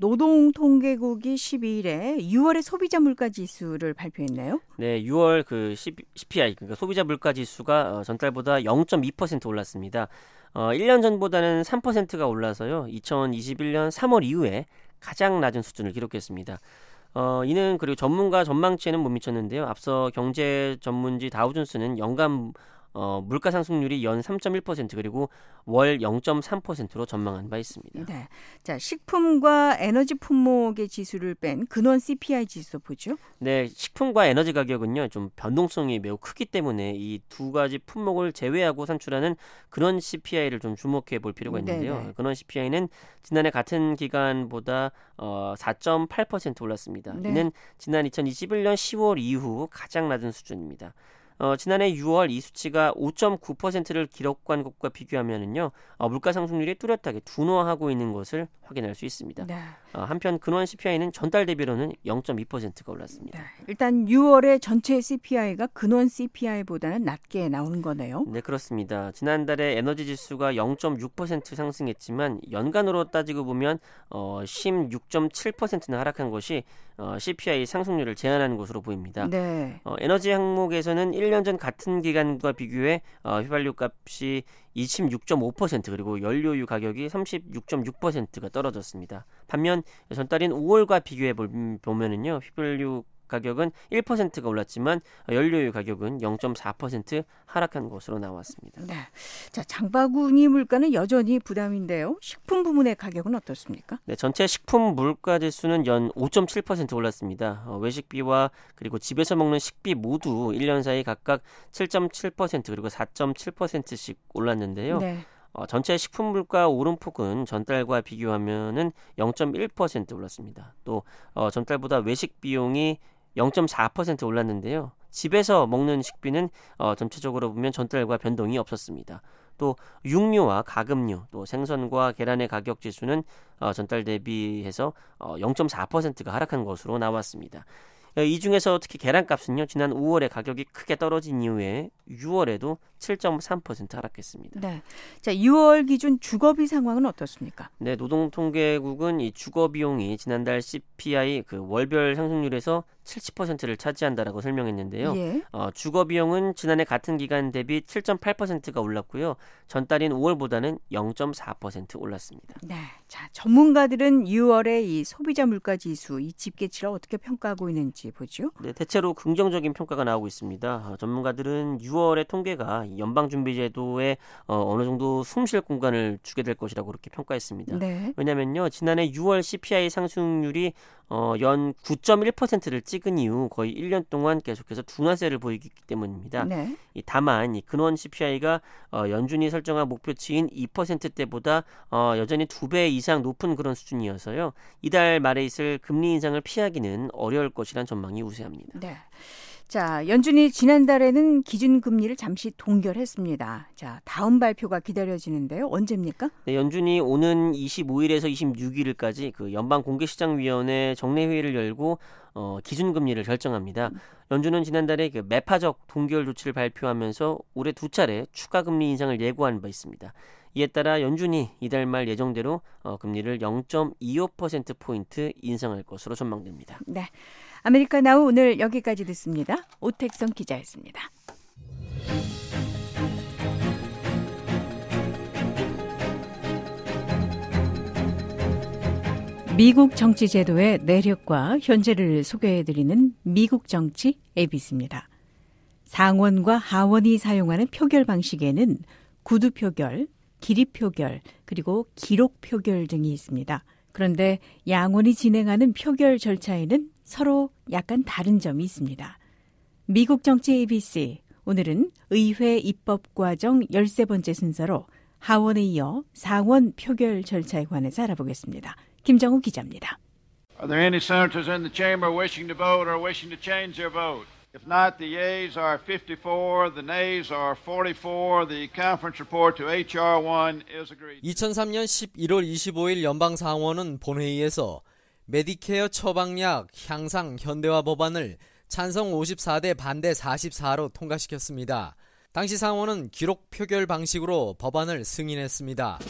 노동통계국이 십이 일에 유월의 소비자 물가 지수를 발표했네요.
네, 유월 그 씨피아이, 그러니까 소비자 물가 지수가 어, 전달보다 영 점 이 퍼센트 올랐습니다. 어, 일 년 전보다는 삼 퍼센트가 올라서요, 이천이십일 년 삼월 이후에 가장 낮은 수준을 기록했습니다. 어, 이는 그리고 전문가 전망치에는 못 미쳤는데요. 앞서 경제 전문지 다우존스는 연간 어, 물가 상승률이 연 삼 점 일 퍼센트 그리고 월 영 점 삼 퍼센트로 전망한 바 있습니다.
네. 자, 식품과 에너지 품목의 지수를 뺀 근원 씨피아이 지수 보죠.
네, 식품과 에너지 가격은요, 좀 변동성이 매우 크기 때문에 이 두 가지 품목을 제외하고 산출하는 근원 씨피아이를 좀 주목해 볼 필요가 있는데요.
네네.
근원 씨피아이는 지난해 같은 기간보다 어, 사 점 팔 퍼센트 올랐습니다.
네.
이는 지난 이천이십일 년 시월 이후 가장 낮은 수준입니다. 어, 지난해 유월 이 수치가 오 점 구 퍼센트를 기록한 것과 비교하면은요, 어, 물가 상승률이 뚜렷하게 둔화하고 있는 것을 확인할 수 있습니다.
네.
어, 한편 근원 씨피아이는 전달 대비로는 영 점 이 퍼센트가 올랐습니다.
네. 일단 유월의 전체 씨피아이가 근원 씨피아이보다는 낮게 나오는 거네요.
네, 그렇습니다. 지난달에 에너지 지수가 영 점 육 퍼센트 상승했지만 연간으로 따지고 보면 어, 십육 점 칠 퍼센트나 하락한 것이 어, 씨피아이 상승률을 제한하는 것으로 보입니다.
네.
어, 에너지 항목에서는 일 년 전 같은 기간과 비교해 어, 휘발유 값이 이십육 점 오 퍼센트 그리고 연료유 가격이 삼십육 점 육 퍼센트가 떨어졌습니다. 반면 전달인 오월과 비교해 보면은요, 휘발유 가격은 일 퍼센트가 올랐지만 연료유 가격은 영 점 사 퍼센트 하락한 것으로 나왔습니다.
네. 자, 장바구니 물가는 여전히 부담인데요. 식품 부문의 가격은 어떻습니까?
네, 전체 식품 물가 지수는 연 오 점 칠 퍼센트 올랐습니다. 어, 외식비와 그리고 집에서 먹는 식비 모두 일 년 사이 각각 칠 점 칠 퍼센트 그리고 사 점 칠 퍼센트씩 올랐는데요.
네.
어, 전체 식품 물가 오름폭은 전달과 비교하면은 영 점 일 퍼센트 올랐습니다. 또 어, 전달보다 외식 비용이 영 점 사 퍼센트 올랐는데요. 집에서 먹는 식비는 어, 전체적으로 보면 전달과 변동이 없었습니다. 또 육류와 가금류, 또 생선과 계란의 가격 지수는 어, 전달 대비해서 어, 영 점 사 퍼센트가 하락한 것으로 나왔습니다. 이 중에서 특히 계란값은요, 지난 우월에 가격이 크게 떨어진 이후에 유월에도 칠 점 삼 퍼센트 하락했습니다.
네. 자, 유월 기준 주거비 상황은 어떻습니까?
네, 노동통계국은 이 주거비용이 지난달 씨피아이 그 월별 상승률에서 칠십 퍼센트를 차지한다라고 설명했는데요.
예.
어, 주거비용은 지난해 같은 기간 대비 칠 점 팔 퍼센트가 올랐고요. 전달인 우월보다는 영 점 사 퍼센트 올랐습니다.
네. 자, 전문가들은 유월의 이 소비자 물가 지수, 이 집계치를 어떻게 평가하고 있는지 보죠.
네, 대체로 긍정적인 평가가 나오고 있습니다. 어, 전문가들은 유월의 통계가 연방준비제도에 어, 어느 정도 숨쉴 공간을 주게 될 것이라고 그렇게 평가했습니다.
네.
왜냐면요, 지난해 유월 씨피아이 상승률이 어, 연 구 점 일 퍼센트를 찍은 이후 거의 일 년 동안 계속해서 둔화세를 보이기 때문입니다.
네.
이, 다만 이 근원 씨피아이가 어, 연준이 설정한 목표치인 이 퍼센트대보다 어, 여전히 두 배 이상 높은 그런 수준이어서요. 이달 말에 있을 금리 인상을 피하기는 어려울 것이란 전망이 우세합니다.
네. 자, 연준이 지난달에는 기준금리를 잠시 동결했습니다. 자, 다음 발표가 기다려지는데요. 언제입니까?
네, 연준이 오는 이십오일에서 이십육일까지 그 연방공개시장위원회 정례회의를 열고 어, 기준금리를 결정합니다. 연준은 지난달에 그 매파적 동결 조치를 발표하면서 올해 두 차례 추가 금리 인상을 예고한 바 있습니다. 이에 따라 연준이 이달 말 예정대로 어, 금리를 영 점 이오 퍼센트포인트 인상할 것으로 전망됩니다.
네. 아메리카 나우 오늘 여기까지 듣습니다. 오택성 기자였습니다. 미국 정치 제도의 내력과 현재를 소개해드리는 미국 정치 에이비씨입니다. 상원과 하원이 사용하는 표결 방식에는 구두 표결, 기립 표결, 그리고 기록 표결 등이 있습니다. 그런데 양원이 진행하는 표결 절차에는 서로 약간 다른 점이 있습니다. 미국 정치 에이비씨, 오늘은 의회 입법과정 열세 번째 순서로 하원에 이어 상원 표결 절차에 관해서 알아보겠습니다. 김정우 기자입니다.
Are there any senators in the chamber wishing to vote or wishing to change their vote? If not, the yeas are fifty-four, the nays are forty-four. The conference report to 에이치알 원 is agreed.
이천삼년 십일월 이십오일 연방상원은 본회의에서 메디케어 처방약 향상 현대화 법안을 찬성 오십사 대 반대 사십사로 통과시켰습니다. 당시 상원은 기록 표결 방식으로 법안을 승인했습니다.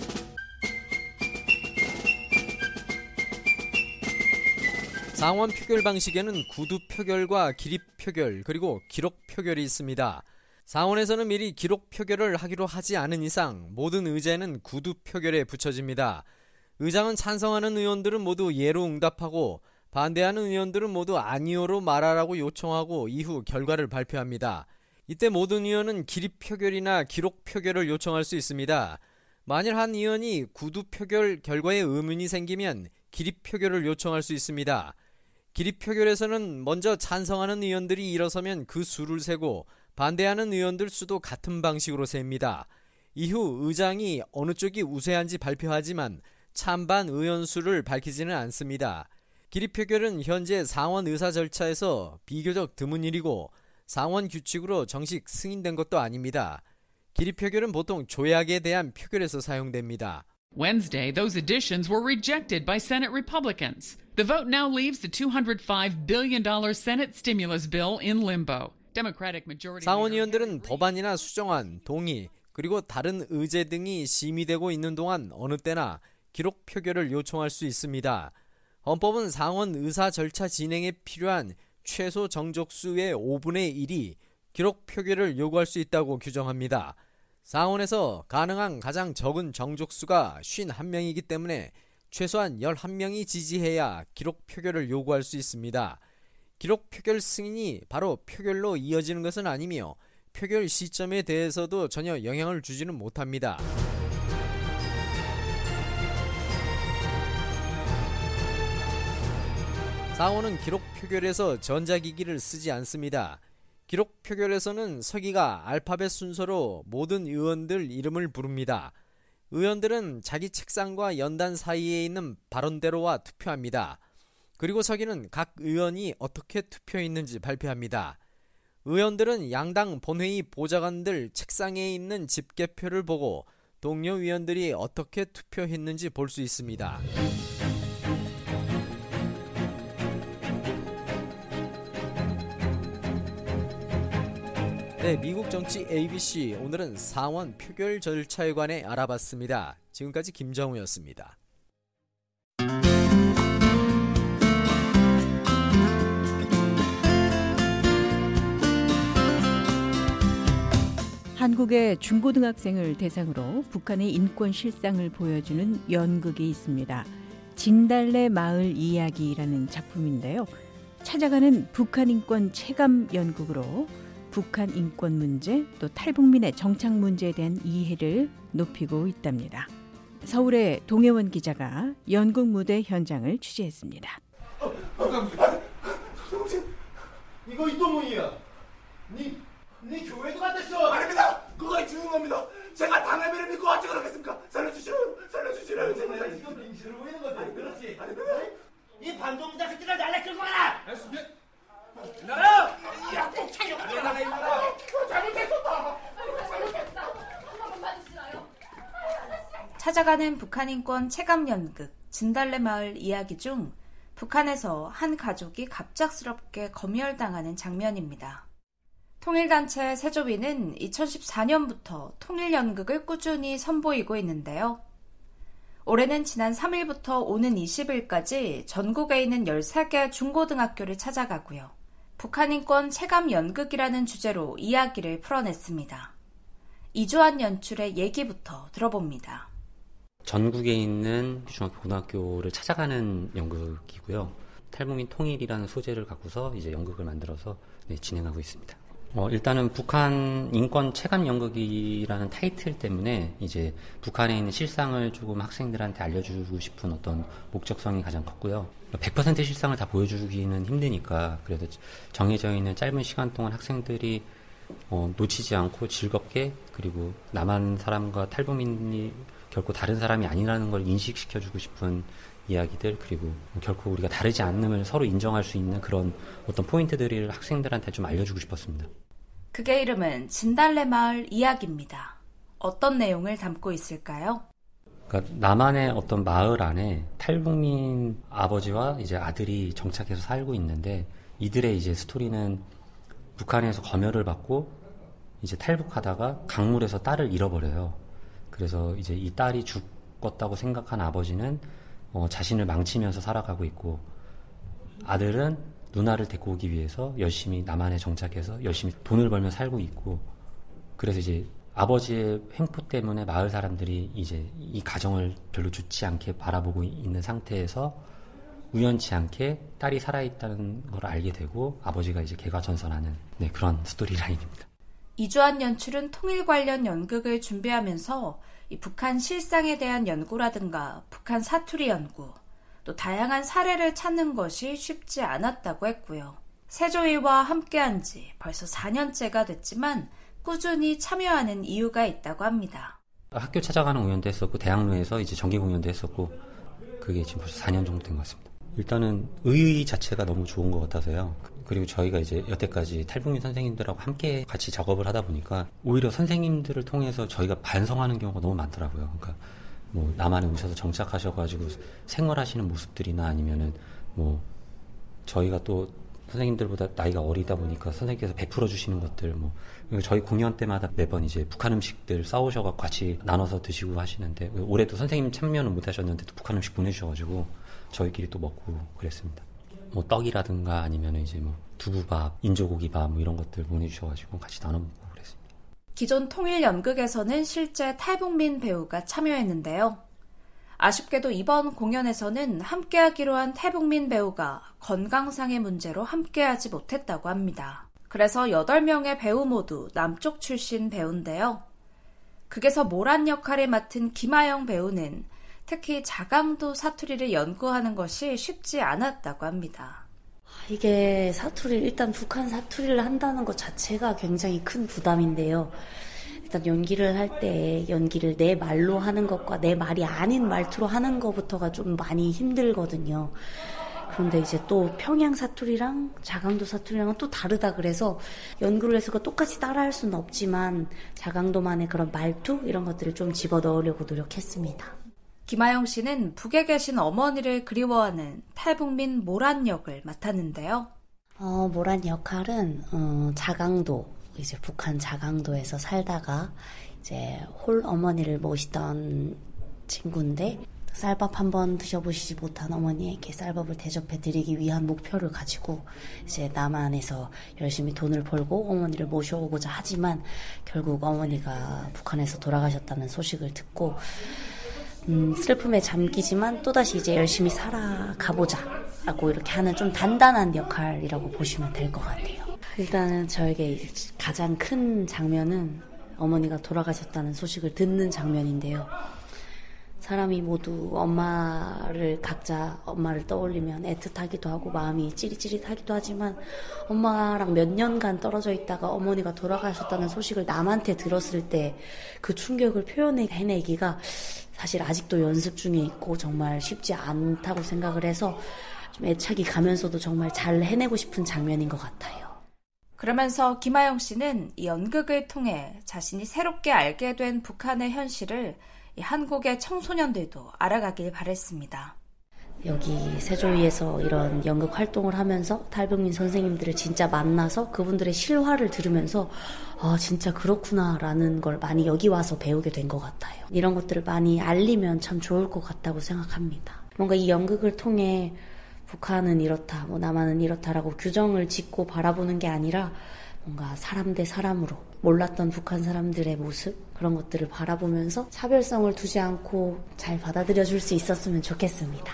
상원 표결 방식에는 구두 표결과 기립 표결 그리고 기록 표결이 있습니다. 상원에서는 미리 기록 표결을 하기로 하지 않은 이상 모든 의제는 구두 표결에 붙여집니다. 의장은 찬성하는 의원들은 모두 예로 응답하고 반대하는 의원들은 모두 아니오로 말하라고 요청하고 이후 결과를 발표합니다. 이때 모든 의원은 기립 표결이나 기록 표결을 요청할 수 있습니다. 만일 한 의원이 구두 표결 결과에 의문이 생기면 기립 표결을 요청할 수 있습니다. 기립 표결에서는 먼저 찬성하는 의원들이 일어서면 그 수를 세고 반대하는 의원들 수도 같은 방식으로 셉니다. 이후 의장이 어느 쪽이 우세한지 발표하지만 찬반 의원 수를 밝히지는 않습니다. 기립 표결은 현재 상원 의사 절차에서 비교적 드문 일이고 상원 규칙으로 정식 승인된 것도 아닙니다. 기립 표결은 보통 조약에 대한 표결에서 사용됩니다.
Wednesday, those additions were rejected by Senate Republicans. The vote now leaves the two hundred five billion dollars Senate stimulus bill in limbo. Democratic majority
상원 의원들은 법안이나 수정안, 동의, 그리고 다른 의제 등이 심의되고 있는 동안 어느 때나 기록 표결을 요청할 수 있습니다. 헌법은 상원 의사 절차 진행에 필요한 최소 정족수의 오분의 일이 기록 표결을 요구할 수 있다고 규정합니다. 상원에서 가능한 가장 적은 정족수가 오십일 명이기 때문에 최소한 십일 명이 지지해야 기록 표결을 요구할 수 있습니다. 기록 표결 승인이 바로 표결로 이어지는 것은 아니며 표결 시점에 대해서도 전혀 영향을 주지는 못합니다. 상원은 기록 표결에서 전자기기를 쓰지 않습니다. 기록 표결에서는 서기가 알파벳 순서로 모든 의원들 이름을 부릅니다. 의원들은 자기 책상과 연단 사이에 있는 발언대로와 투표합니다. 그리고 서기는 각 의원이 어떻게 투표했는지 발표합니다. 의원들은 양당 본회의 보좌관들 책상에 있는 집계표를 보고 동료 위원들이 어떻게 투표했는지 볼 수 있습니다. 네, 미국 정치 에이비씨 오늘은 상원 표결 절차에 관해 알아봤습니다. 지금까지 김정우였습니다.
한국의 중고등학생을 대상으로 북한의 인권 실상을 보여주는 연극이 있습니다. 진달래 마을 이야기라는 작품인데요. 찾아가는 북한 인권 체감 연극으로 북한 인권 문제 또 탈북민의 정착 문제에 대한 이해를 높이고 있답니다. 서울의 동해원 기자가 연극 무대 현장을 취재했습니다.
어, 이거 이동훈이야. 니, 니 교회도 갔댔어. 아닙니다. 그거 죽은 겁니다. 제가 당해비를 믿고 어찌 그러겠습니까? 살려주시라요. 살려주시라요. 제발. 지금 빙신을 보이는 거지. 아니, 그렇지. 아닙니다. 이 반동자 새끼들 날래 끌고 가라. 알겠습니다. 나라! 야, 또 차려! 나라 이거라! 잘못했었다! 잘못했다!
찾아가는 북한 인권 체감 연극 진달래 마을 이야기 중 북한에서 한 가족이 갑작스럽게 검열당하는 장면입니다. 통일단체 세조위는 이천십사 년부터 통일연극을 꾸준히 선보이고 있는데요. 올해는 지난 삼 일부터 오는 이십 일까지 전국에 있는 열세 개 중고등학교를 찾아가고요. 북한 인권 체감 연극이라는 주제로 이야기를 풀어냈습니다. 이주환 연출의 얘기부터 들어봅니다.
전국에 있는 중학교, 고등학교를 찾아가는 연극이고요. 탈북민 통일이라는 소재를 갖고서 이제 연극을 만들어서 네, 진행하고 있습니다. 어, 일단은 북한 인권 체감 연극이라는 타이틀 때문에 이제 북한에 있는 실상을 조금 학생들한테 알려주고 싶은 어떤 목적성이 가장 컸고요. 백 퍼센트 실상을 다 보여주기는 힘드니까 그래도 정해져 있는 짧은 시간 동안 학생들이 어, 놓치지 않고 즐겁게 그리고 남한 사람과 탈북민이 결코 다른 사람이 아니라는 걸 인식시켜주고 싶은 이야기들 그리고 결코 우리가 다르지 않음을 서로 인정할 수 있는 그런 어떤 포인트들을 학생들한테 좀 알려주고 싶었습니다.
극의 이름은 진달래 마을 이야기입니다. 어떤 내용을 담고 있을까요?
그러니까 남한의 어떤 마을 안에 탈북민 아버지와 이제 아들이 정착해서 살고 있는데 이들의 이제 스토리는 북한에서 검열을 받고 이제 탈북하다가 강물에서 딸을 잃어버려요. 그래서 이제 이 딸이 죽었다고 생각한 아버지는 어, 자신을 망치면서 살아가고 있고 아들은 누나를 데리고 오기 위해서 열심히 남한에 정착해서 열심히 돈을 벌며 살고 있고 그래서 이제 아버지의 횡포 때문에 마을 사람들이 이제 이 가정을 별로 좋지 않게 바라보고 있는 상태에서 우연치 않게 딸이 살아있다는 걸 알게 되고 아버지가 이제 개과천선하는 네, 그런 스토리라인입니다.
이주환 연출은 통일 관련 연극을 준비하면서 이 북한 실상에 대한 연구라든가 북한 사투리 연구, 또 다양한 사례를 찾는 것이 쉽지 않았다고 했고요. 세조위와 함께한 지 벌써 사 년째가 됐지만 꾸준히 참여하는 이유가 있다고 합니다.
학교 찾아가는 공연도 했었고 대학로에서 이제 정기 공연도 했었고 그게 지금 벌써 사 년 정도 된 것 같습니다. 일단은 의의 자체가 너무 좋은 것 같아서요. 그리고 저희가 이제 여태까지 탈북민 선생님들하고 함께 같이 작업을 하다 보니까 오히려 선생님들을 통해서 저희가 반성하는 경우가 너무 많더라고요. 그러니까 뭐 남한에 오셔서 정착하셔가지고 생활하시는 모습들이나 아니면은 뭐 저희가 또 선생님들보다 나이가 어리다 보니까 선생님께서 베풀어 주시는 것들 뭐 저희 공연 때마다 매번 이제 북한 음식들 싸우셔서 같이 나눠서 드시고 하시는데 올해도 선생님 참여는 못 하셨는데 또 북한 음식 보내주셔가지고 저희끼리 또 먹고 그랬습니다. 뭐 떡이라든가 아니면 이제 뭐 두부밥, 인조고기밥 뭐 이런 것들 보내주셔가지고 같이 나눠 먹고 그랬습니다.
기존 통일 연극에서는 실제 탈북민 배우가 참여했는데요. 아쉽게도 이번 공연에서는 함께하기로 한 탈북민 배우가 건강상의 문제로 함께하지 못했다고 합니다. 그래서 여덟 명의 배우 모두 남쪽 출신 배우인데요. 극에서 모란 역할을 맡은 김하영 배우는 특히 자강도 사투리를 연구하는 것이 쉽지 않았다고 합니다.
이게 사투리, 일단 북한 사투리를 한다는 것 자체가 굉장히 큰 부담인데요. 일단 연기를 할 때 연기를 내 말로 하는 것과 내 말이 아닌 말투로 하는 것부터가 좀 많이 힘들거든요. 그런데 이제 또 평양 사투리랑 자강도 사투리랑은 또 다르다 그래서 연구를 해서 똑같이 따라할 수는 없지만 자강도만의 그런 말투 이런 것들을 좀 집어넣으려고 노력했습니다.
김하영 씨는 북에 계신 어머니를 그리워하는 탈북민 모란 역을 맡았는데요.
어, 모란 역할은 어, 자강도, 이제 북한 자강도에서 살다가 이제 홀 어머니를 모시던 친구인데 쌀밥 한번 드셔보시지 못한 어머니에게 쌀밥을 대접해드리기 위한 목표를 가지고 이제 남한에서 열심히 돈을 벌고 어머니를 모셔오고자 하지만 결국 어머니가 북한에서 돌아가셨다는 소식을 듣고 음, 슬픔에 잠기지만 또다시 이제 열심히 살아가보자 라고 이렇게 하는 좀 단단한 역할이라고 보시면 될 것 같아요. 일단은 저에게 가장 큰 장면은 어머니가 돌아가셨다는 소식을 듣는 장면인데요. 사람이 모두 엄마를 각자 엄마를 떠올리면 애틋하기도 하고 마음이 찌릿찌릿하기도 하지만 엄마랑 몇 년간 떨어져 있다가 어머니가 돌아가셨다는 소식을 남한테 들었을 때 그 충격을 표현해내기가 사실 아직도 연습 중에 있고 정말 쉽지 않다고 생각을 해서 좀 애착이 가면서도 정말 잘 해내고 싶은 장면인 것 같아요.
그러면서 김하영 씨는 이 연극을 통해 자신이 새롭게 알게 된 북한의 현실을 이 한국의 청소년들도 알아가길 바랬습니다.
여기 세조위에서 이런 연극 활동을 하면서 탈북민 선생님들을 진짜 만나서 그분들의 실화를 들으면서 아 진짜 그렇구나라는 걸 많이 여기 와서 배우게 된 것 같아요. 이런 것들을 많이 알리면 참 좋을 것 같다고 생각합니다. 뭔가 이 연극을 통해 북한은 이렇다, 뭐 남한은 이렇다라고 규정을 짓고 바라보는 게 아니라 뭔가 사람 대 사람으로 몰랐던 북한 사람들의 모습 그런 것들을 바라보면서 차별성을 두지 않고 잘 받아들여줄 수 있었으면 좋겠습니다.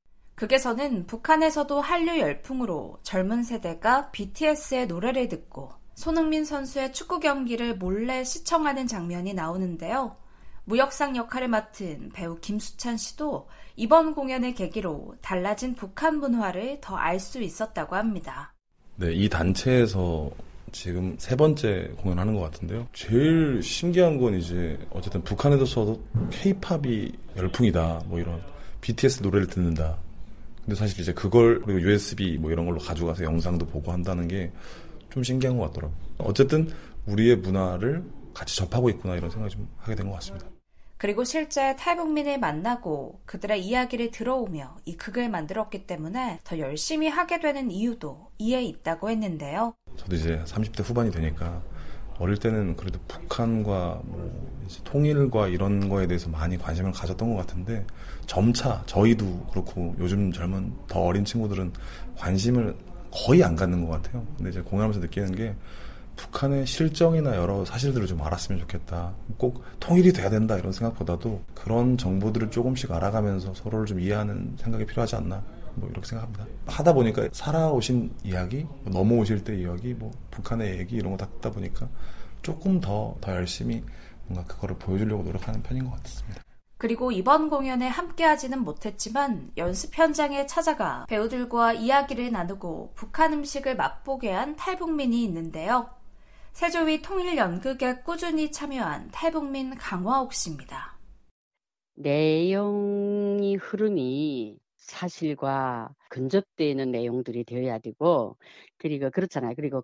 극에서는 북한에서도 한류 열풍으로 젊은 세대가 비티에스의 노래를 듣고 손흥민 선수의 축구 경기를 몰래 시청하는 장면이 나오는데요. 무역상 역할을 맡은 배우 김수찬 씨도 이번 공연을 계기로 달라진 북한 문화를 더 알 수 있었다고 합니다.
네, 이 단체에서 지금 세 번째 공연하는 것 같은데요. 제일 신기한 건 이제 어쨌든 북한에서도 K-팝이 열풍이다. 뭐 이런 비티에스 노래를 듣는다. 근데 사실 이제 그걸 그리고 유에스비 뭐 이런 걸로 가져가서 영상도 보고 한다는 게 좀 신기한 것 같더라고요. 어쨌든 우리의 문화를 같이 접하고 있구나 이런 생각이 좀 하게 된 것 같습니다.
그리고 실제 탈북민을 만나고 그들의 이야기를 들어오며 이 극을 만들었기 때문에 더 열심히 하게 되는 이유도 이에 있다고 했는데요.
저도 이제 삼십 대 후반이 되니까 어릴 때는 그래도 북한과 뭐 이제 통일과 이런 거에 대해서 많이 관심을 가졌던 것 같은데 점차 저희도 그렇고 요즘 젊은 더 어린 친구들은 관심을 거의 안 갖는 것 같아요. 근데 이제 공연하면서 느끼는 게 북한의 실정이나 여러 사실들을 좀 알았으면 좋겠다. 꼭 통일이 돼야 된다 이런 생각보다도 그런 정보들을 조금씩 알아가면서 서로를 좀 이해하는 생각이 필요하지 않나 뭐 이렇게 생각합니다. 하다 보니까 살아오신 이야기, 넘어오실 때 이야기, 뭐 북한의 얘기 이런 거 다 듣다 보니까 조금 더, 더 열심히 뭔가 그거를 보여주려고 노력하는 편인 것 같습니다.
그리고 이번 공연에 함께하지는 못했지만 연습 현장에 찾아가 배우들과 이야기를 나누고 북한 음식을 맛보게 한 탈북민이 있는데요. 세조위 통일연극에 꾸준히 참여한 탈북민 강화옥 씨입니다.
내용이 흐름이 사실과 근접되는 내용들이 되어야 되고 그리고 그렇잖아요. 그리고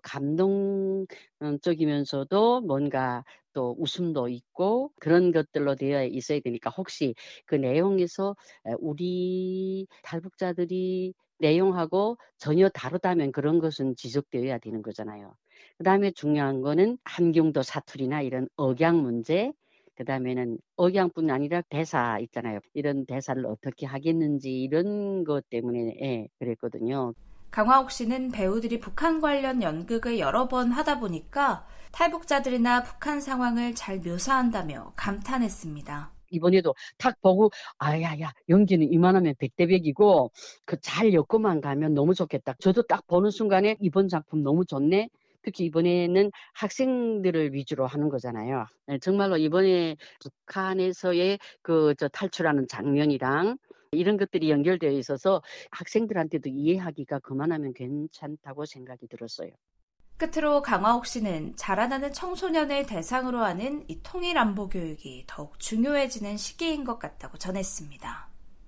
감동적이면서도 뭔가 또 웃음도 있고 그런 것들로 되어 있어야 되니까 혹시 그 내용에서 우리 탈북자들이 내용하고 전혀 다르다면 그런 것은 지적되어야 되는 거잖아요. 그 다음에 중요한 거는 함경도 사투리나 이런 억양 문제 그 다음에는 억양뿐 아니라 대사 있잖아요. 이런 대사를 어떻게 하겠는지 이런 것 때문에 예, 그랬거든요.
강화옥 씨는 배우들이 북한 관련 연극을 여러 번 하다 보니까 탈북자들이나 북한 상황을 잘 묘사한다며 감탄했습니다.
이번에도 탁 보고 아야야 연기는 이만하면 백대백이고 그 잘 엮어만 가면 너무 좋겠다. 저도 딱 보는 순간에 이번 작품 너무 좋네. 특히 이번에는 학생들을 위주로 하는 거잖아요. 정말로 이번에 북한에서의 그 저 탈출하는 장면이랑 이런 것들이 연결되어 있어서 학생들한테도 이해하기가 그만하면 괜찮다고 생각이 들었어요.
끝으로 강화옥 씨는 자라나는 청소년을 대상으로 하는 이 통일 안보 교육이 더욱 중요해지는 시기인 것 같다고 전했습니다.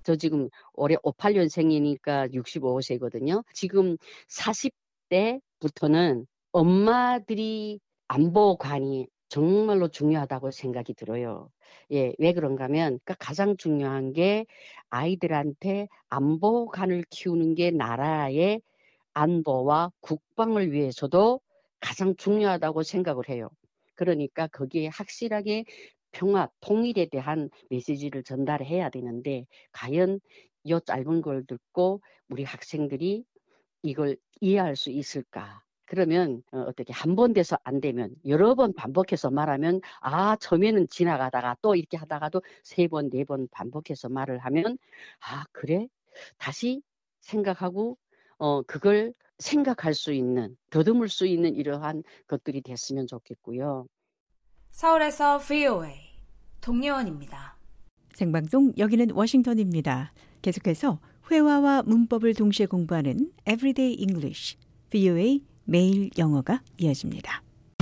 저 지금 올해 오십팔 년생이니까 육십오 세거든요. 지금 사십 대부터는 엄마들이 안보관이 정말로 중요하다고 생각이 들어요. 예, 왜 그런가 하면 그러니까 가장 중요한 게 아이들한테 안보관을 키우는 게 나라의 안보와 국방을 위해서도 가장 중요하다고 생각을 해요. 그러니까 거기에 확실하게 평화, 통일에 대한 메시지를 전달해야 되는데 과연 이 짧은 걸 듣고 우리 학생들이 이걸 이해할 수 있을까? 그러면 어, 어떻게 한 번 돼서 안 되면 여러 번 반복해서 말하면 아 처음에는 지나가다가 또 이렇게 하다가도 세 번, 네 번 반복해서 말을 하면 아 그래? 다시 생각하고 어 그걸 생각할 수 있는 더듬을 수 있는 이러한 것들이 됐으면 좋겠고요.
서울에서 브이오에이 동예원입니다.
생방송 여기는 워싱턴입니다. 계속해서 회화와 문법을 동시에 공부하는 Everyday English, 브이오에이 매일 영어가 이어집니다.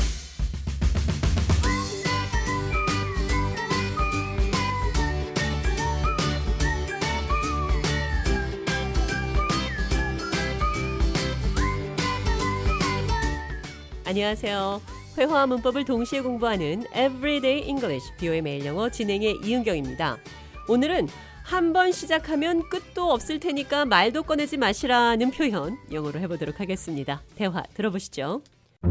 안녕하세요. 회화와 문법을 동시에 공부하는 Everyday English, 브이오에이 매일 영어 진행의 이은경입니다. 오늘은 한 번 시작하면 끝도 없을 테니까 말도 꺼내지 마시라는 표현 영어로 해보도록 하겠습니다. 대화 들어보시죠.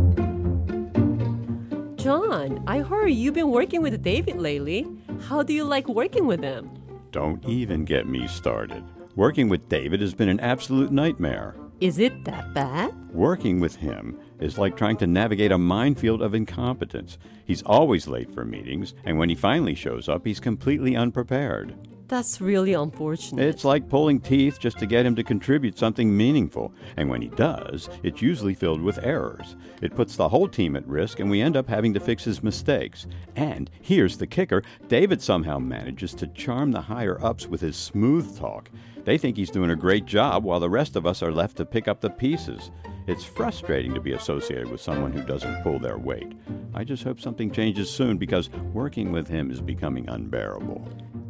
John, I heard you've been working with David lately. How do you like working with him?
Don't even get me started. Working with David has been an absolute nightmare.
Is it that bad?
Working with him is like trying to navigate a minefield of incompetence. He's always late for meetings, and when he finally shows up, he's completely unprepared.
That's really unfortunate.
It's like pulling teeth just to get him to contribute something meaningful, and when he does, it's usually filled with errors. It puts the whole team at risk, and we end up having to fix his mistakes. And here's the kicker, David somehow manages to charm the higher-ups with his smooth talk. They think he's doing a great job while the rest of us are left to pick up the pieces. It's frustrating to be associated with someone who doesn't pull their weight. I just hope something changes soon because working with him is becoming unbearable.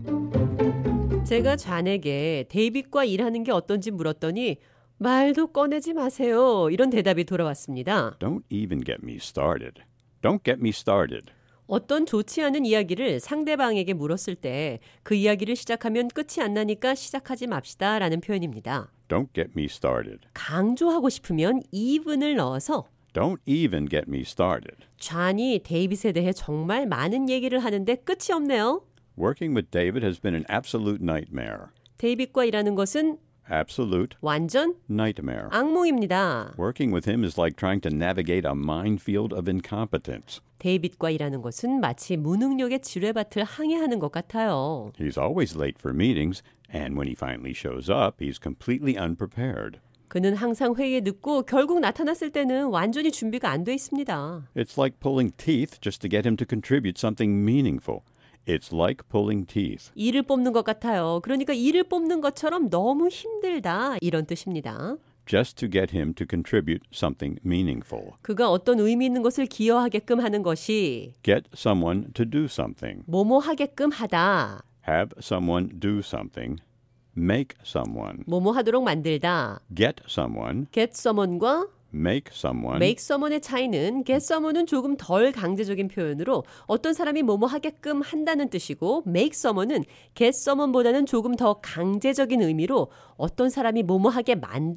제가 좌에게 데이빗과 일하는 게 어떤지 물었더니 말도 꺼내지 마세요. 이런 대답이 돌아왔습니다.
Don't even get me started. Don't get me started.
어떤 좋지 않은 이야기를 상대방에게 물었을 때 그 이야기를 시작하면 끝이 안 나니까 시작하지 맙시다 라는 표현입니다.
Don't get me started.
강조하고 싶으면 even을 넣어서
Don't even get me started.
좌니 데이빗에 대해 정말 많은 얘기를 하는데 끝이 없네요.
Working with David has been an absolute nightmare.
데이빗과 일하는 것은
Absolute
완전
nightmare.
악몽입니다.
Working with him is like trying to navigate a minefield of incompetence.
데이빗과 일하는 것은 마치 무능력의 지뢰밭을 항해하는 것 같아요.
He's always late for meetings, and when he finally shows up, he's completely unprepared.
그는 항상 회의에 늦고 결국 나타났을 때는 완전히 준비가 안 돼 있습니다.
It's like pulling teeth just to get him to contribute something meaningful. It's like pulling teeth.
이를 뽑는 것 같아요. 그러니까 이를 뽑는 것처럼 너무 힘들다 이런 뜻입니다.
Just to get him to contribute something meaningful.
그가 어떤 의미 있는 것을 기여하게끔 하는 것이
Get someone to do something.
뭐뭐 하게끔 하다.
Have someone do something. Make someone.
뭐뭐 하도록 만들다.
Get someone.
Get someone과
Make someone.
Make someone의 차이는 get someone은 조금 덜 강제적인 표현으로 어떤 사람이 뭐뭐 하게끔 한다는 뜻이고 make someone은 get someone보다는 조금 더 강제적인 의미로 어떤 사람이 뭐뭐 하게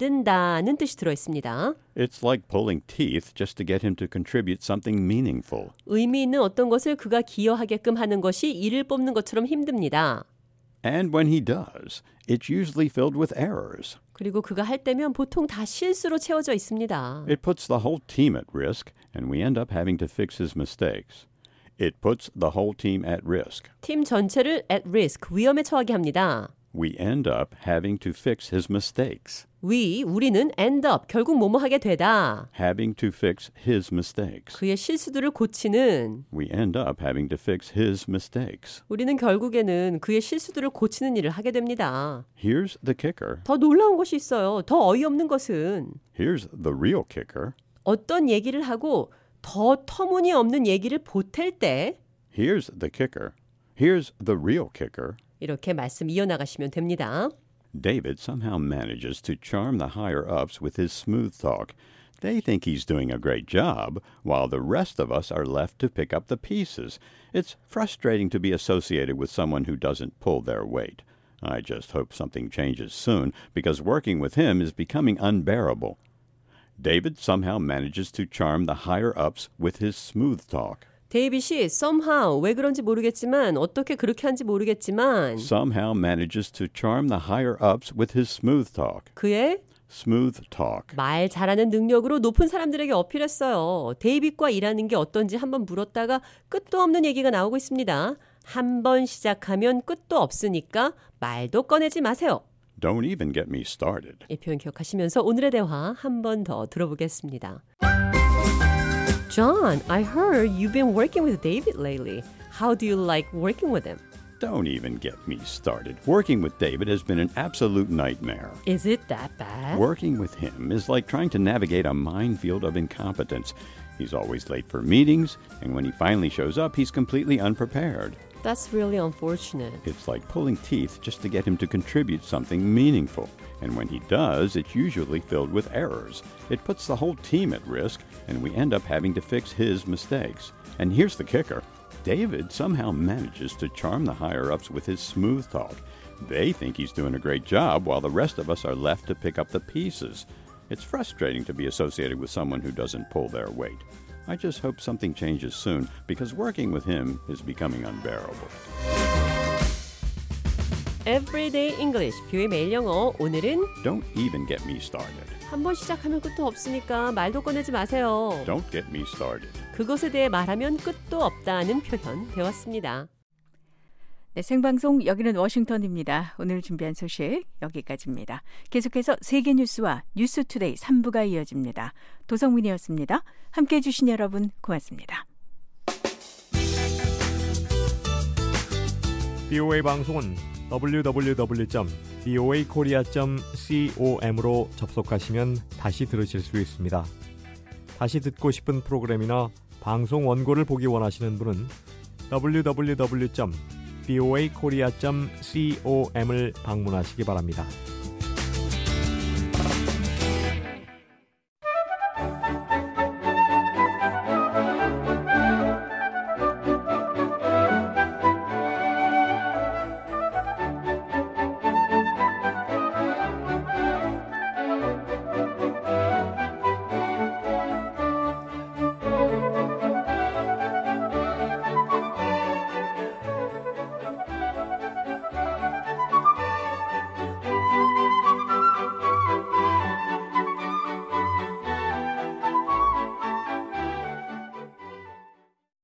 만든다는 뜻이 들어있습니다.
It's like pulling teeth just to get him to contribute something meaningful.
의미 있는 어떤 것을 그가 기여하게끔 하는 것이 이를 뽑는 것처럼 힘듭니다.
And when he does, it's usually filled with errors.
그리고 그가 할 때면 보통 다 실수로 채워져 있습니다.
It puts the whole team at risk, and we end up having to fix his mistakes. It puts the whole team at risk.
팀 전체를 at risk, 위험에 처하게 합니다.
We end up having to fix his mistakes.
We, 우리는 end up, 결국 뭐뭐 하게 되다.
Having to fix his mistakes.
그의 실수들을 고치는
We end up having to fix his mistakes.
우리는 결국에는 그의 실수들을 고치는 일을 하게 됩니다.
Here's the kicker.
더 놀라운 것이 있어요. 더 어이없는 것은
Here's the real kicker.
어떤 얘기를 하고 더 터무니없는 얘기를 보탤 때
Here's the kicker. Here's the real kicker.
이렇게 말씀 이어나가시면 됩니다.
David somehow manages to charm the higher-ups with his smooth talk. They think he's doing a great job, while the rest of us are left to pick up the pieces. It's frustrating to be associated with someone who doesn't pull their weight. I just hope something changes soon, because working with him is becoming unbearable. David somehow manages to charm the higher-ups with his smooth talk.
데이빗이 somehow 왜 그런지 모르겠지만 어떻게 그렇게 한지 모르겠지만
somehow manages to charm the higher-ups with his smooth talk.
그의
smooth talk.
말 잘하는 능력으로 높은 사람들에게 어필했어요. 데이빗과 일하는 게 어떤지 한번 물었다가 끝도 없는 얘기가 나오고 있습니다. 한번 시작하면 끝도 없으니까 말도 꺼내지 마세요.
Don't even get me started.
이 표현 기억하시면서 오늘의 대화 한 번 더 들어보겠습니다. John, I heard you've been working with David lately. How do you like working with him?
Don't even get me started. Working with David has been an absolute nightmare.
Is it that bad?
Working with him is like trying to navigate a minefield of incompetence. He's always late for meetings, and when he finally shows up, he's completely unprepared.
That's really unfortunate.
It's like pulling teeth just to get him to contribute something meaningful. And when he does, it's usually filled with errors. It puts the whole team at risk, and we end up having to fix his mistakes. And here's the kicker. David somehow manages to charm the higher-ups with his smooth talk. They think he's doing a great job, while the rest of us are left to pick up the pieces. It's frustrating to be associated with someone who doesn't pull their weight. I just hope something changes soon, because working with him is becoming unbearable.
Everyday English, 뷰의 매일 영어. 오늘은
Don't even get me started.
한번 시작하면 끝도 없으니까 말도 꺼내지 마세요.
Don't get me started.
그것에 대해 말하면 끝도 없다는 표현 배웠습니다.
네, 생방송 여기는 워싱턴입니다. 오늘 준비한 소식 여기까지입니다. 계속해서 세계 뉴스와 뉴스투데이 삼 부가 이어집니다. 도성민이었습니다. 함께해 주신 여러분 고맙습니다.
비오에이 방송은 더블유 더블유 더블유 점 비오에이 코리아 점 com으로 접속하시면 다시 들으실 수 있습니다. 다시 듣고 싶은 프로그램이나 방송 원고를 보기 원하시는 분은 더블유 더블유 더블유 점 비오에이 코리아 점 com을 방문하시기 바랍니다.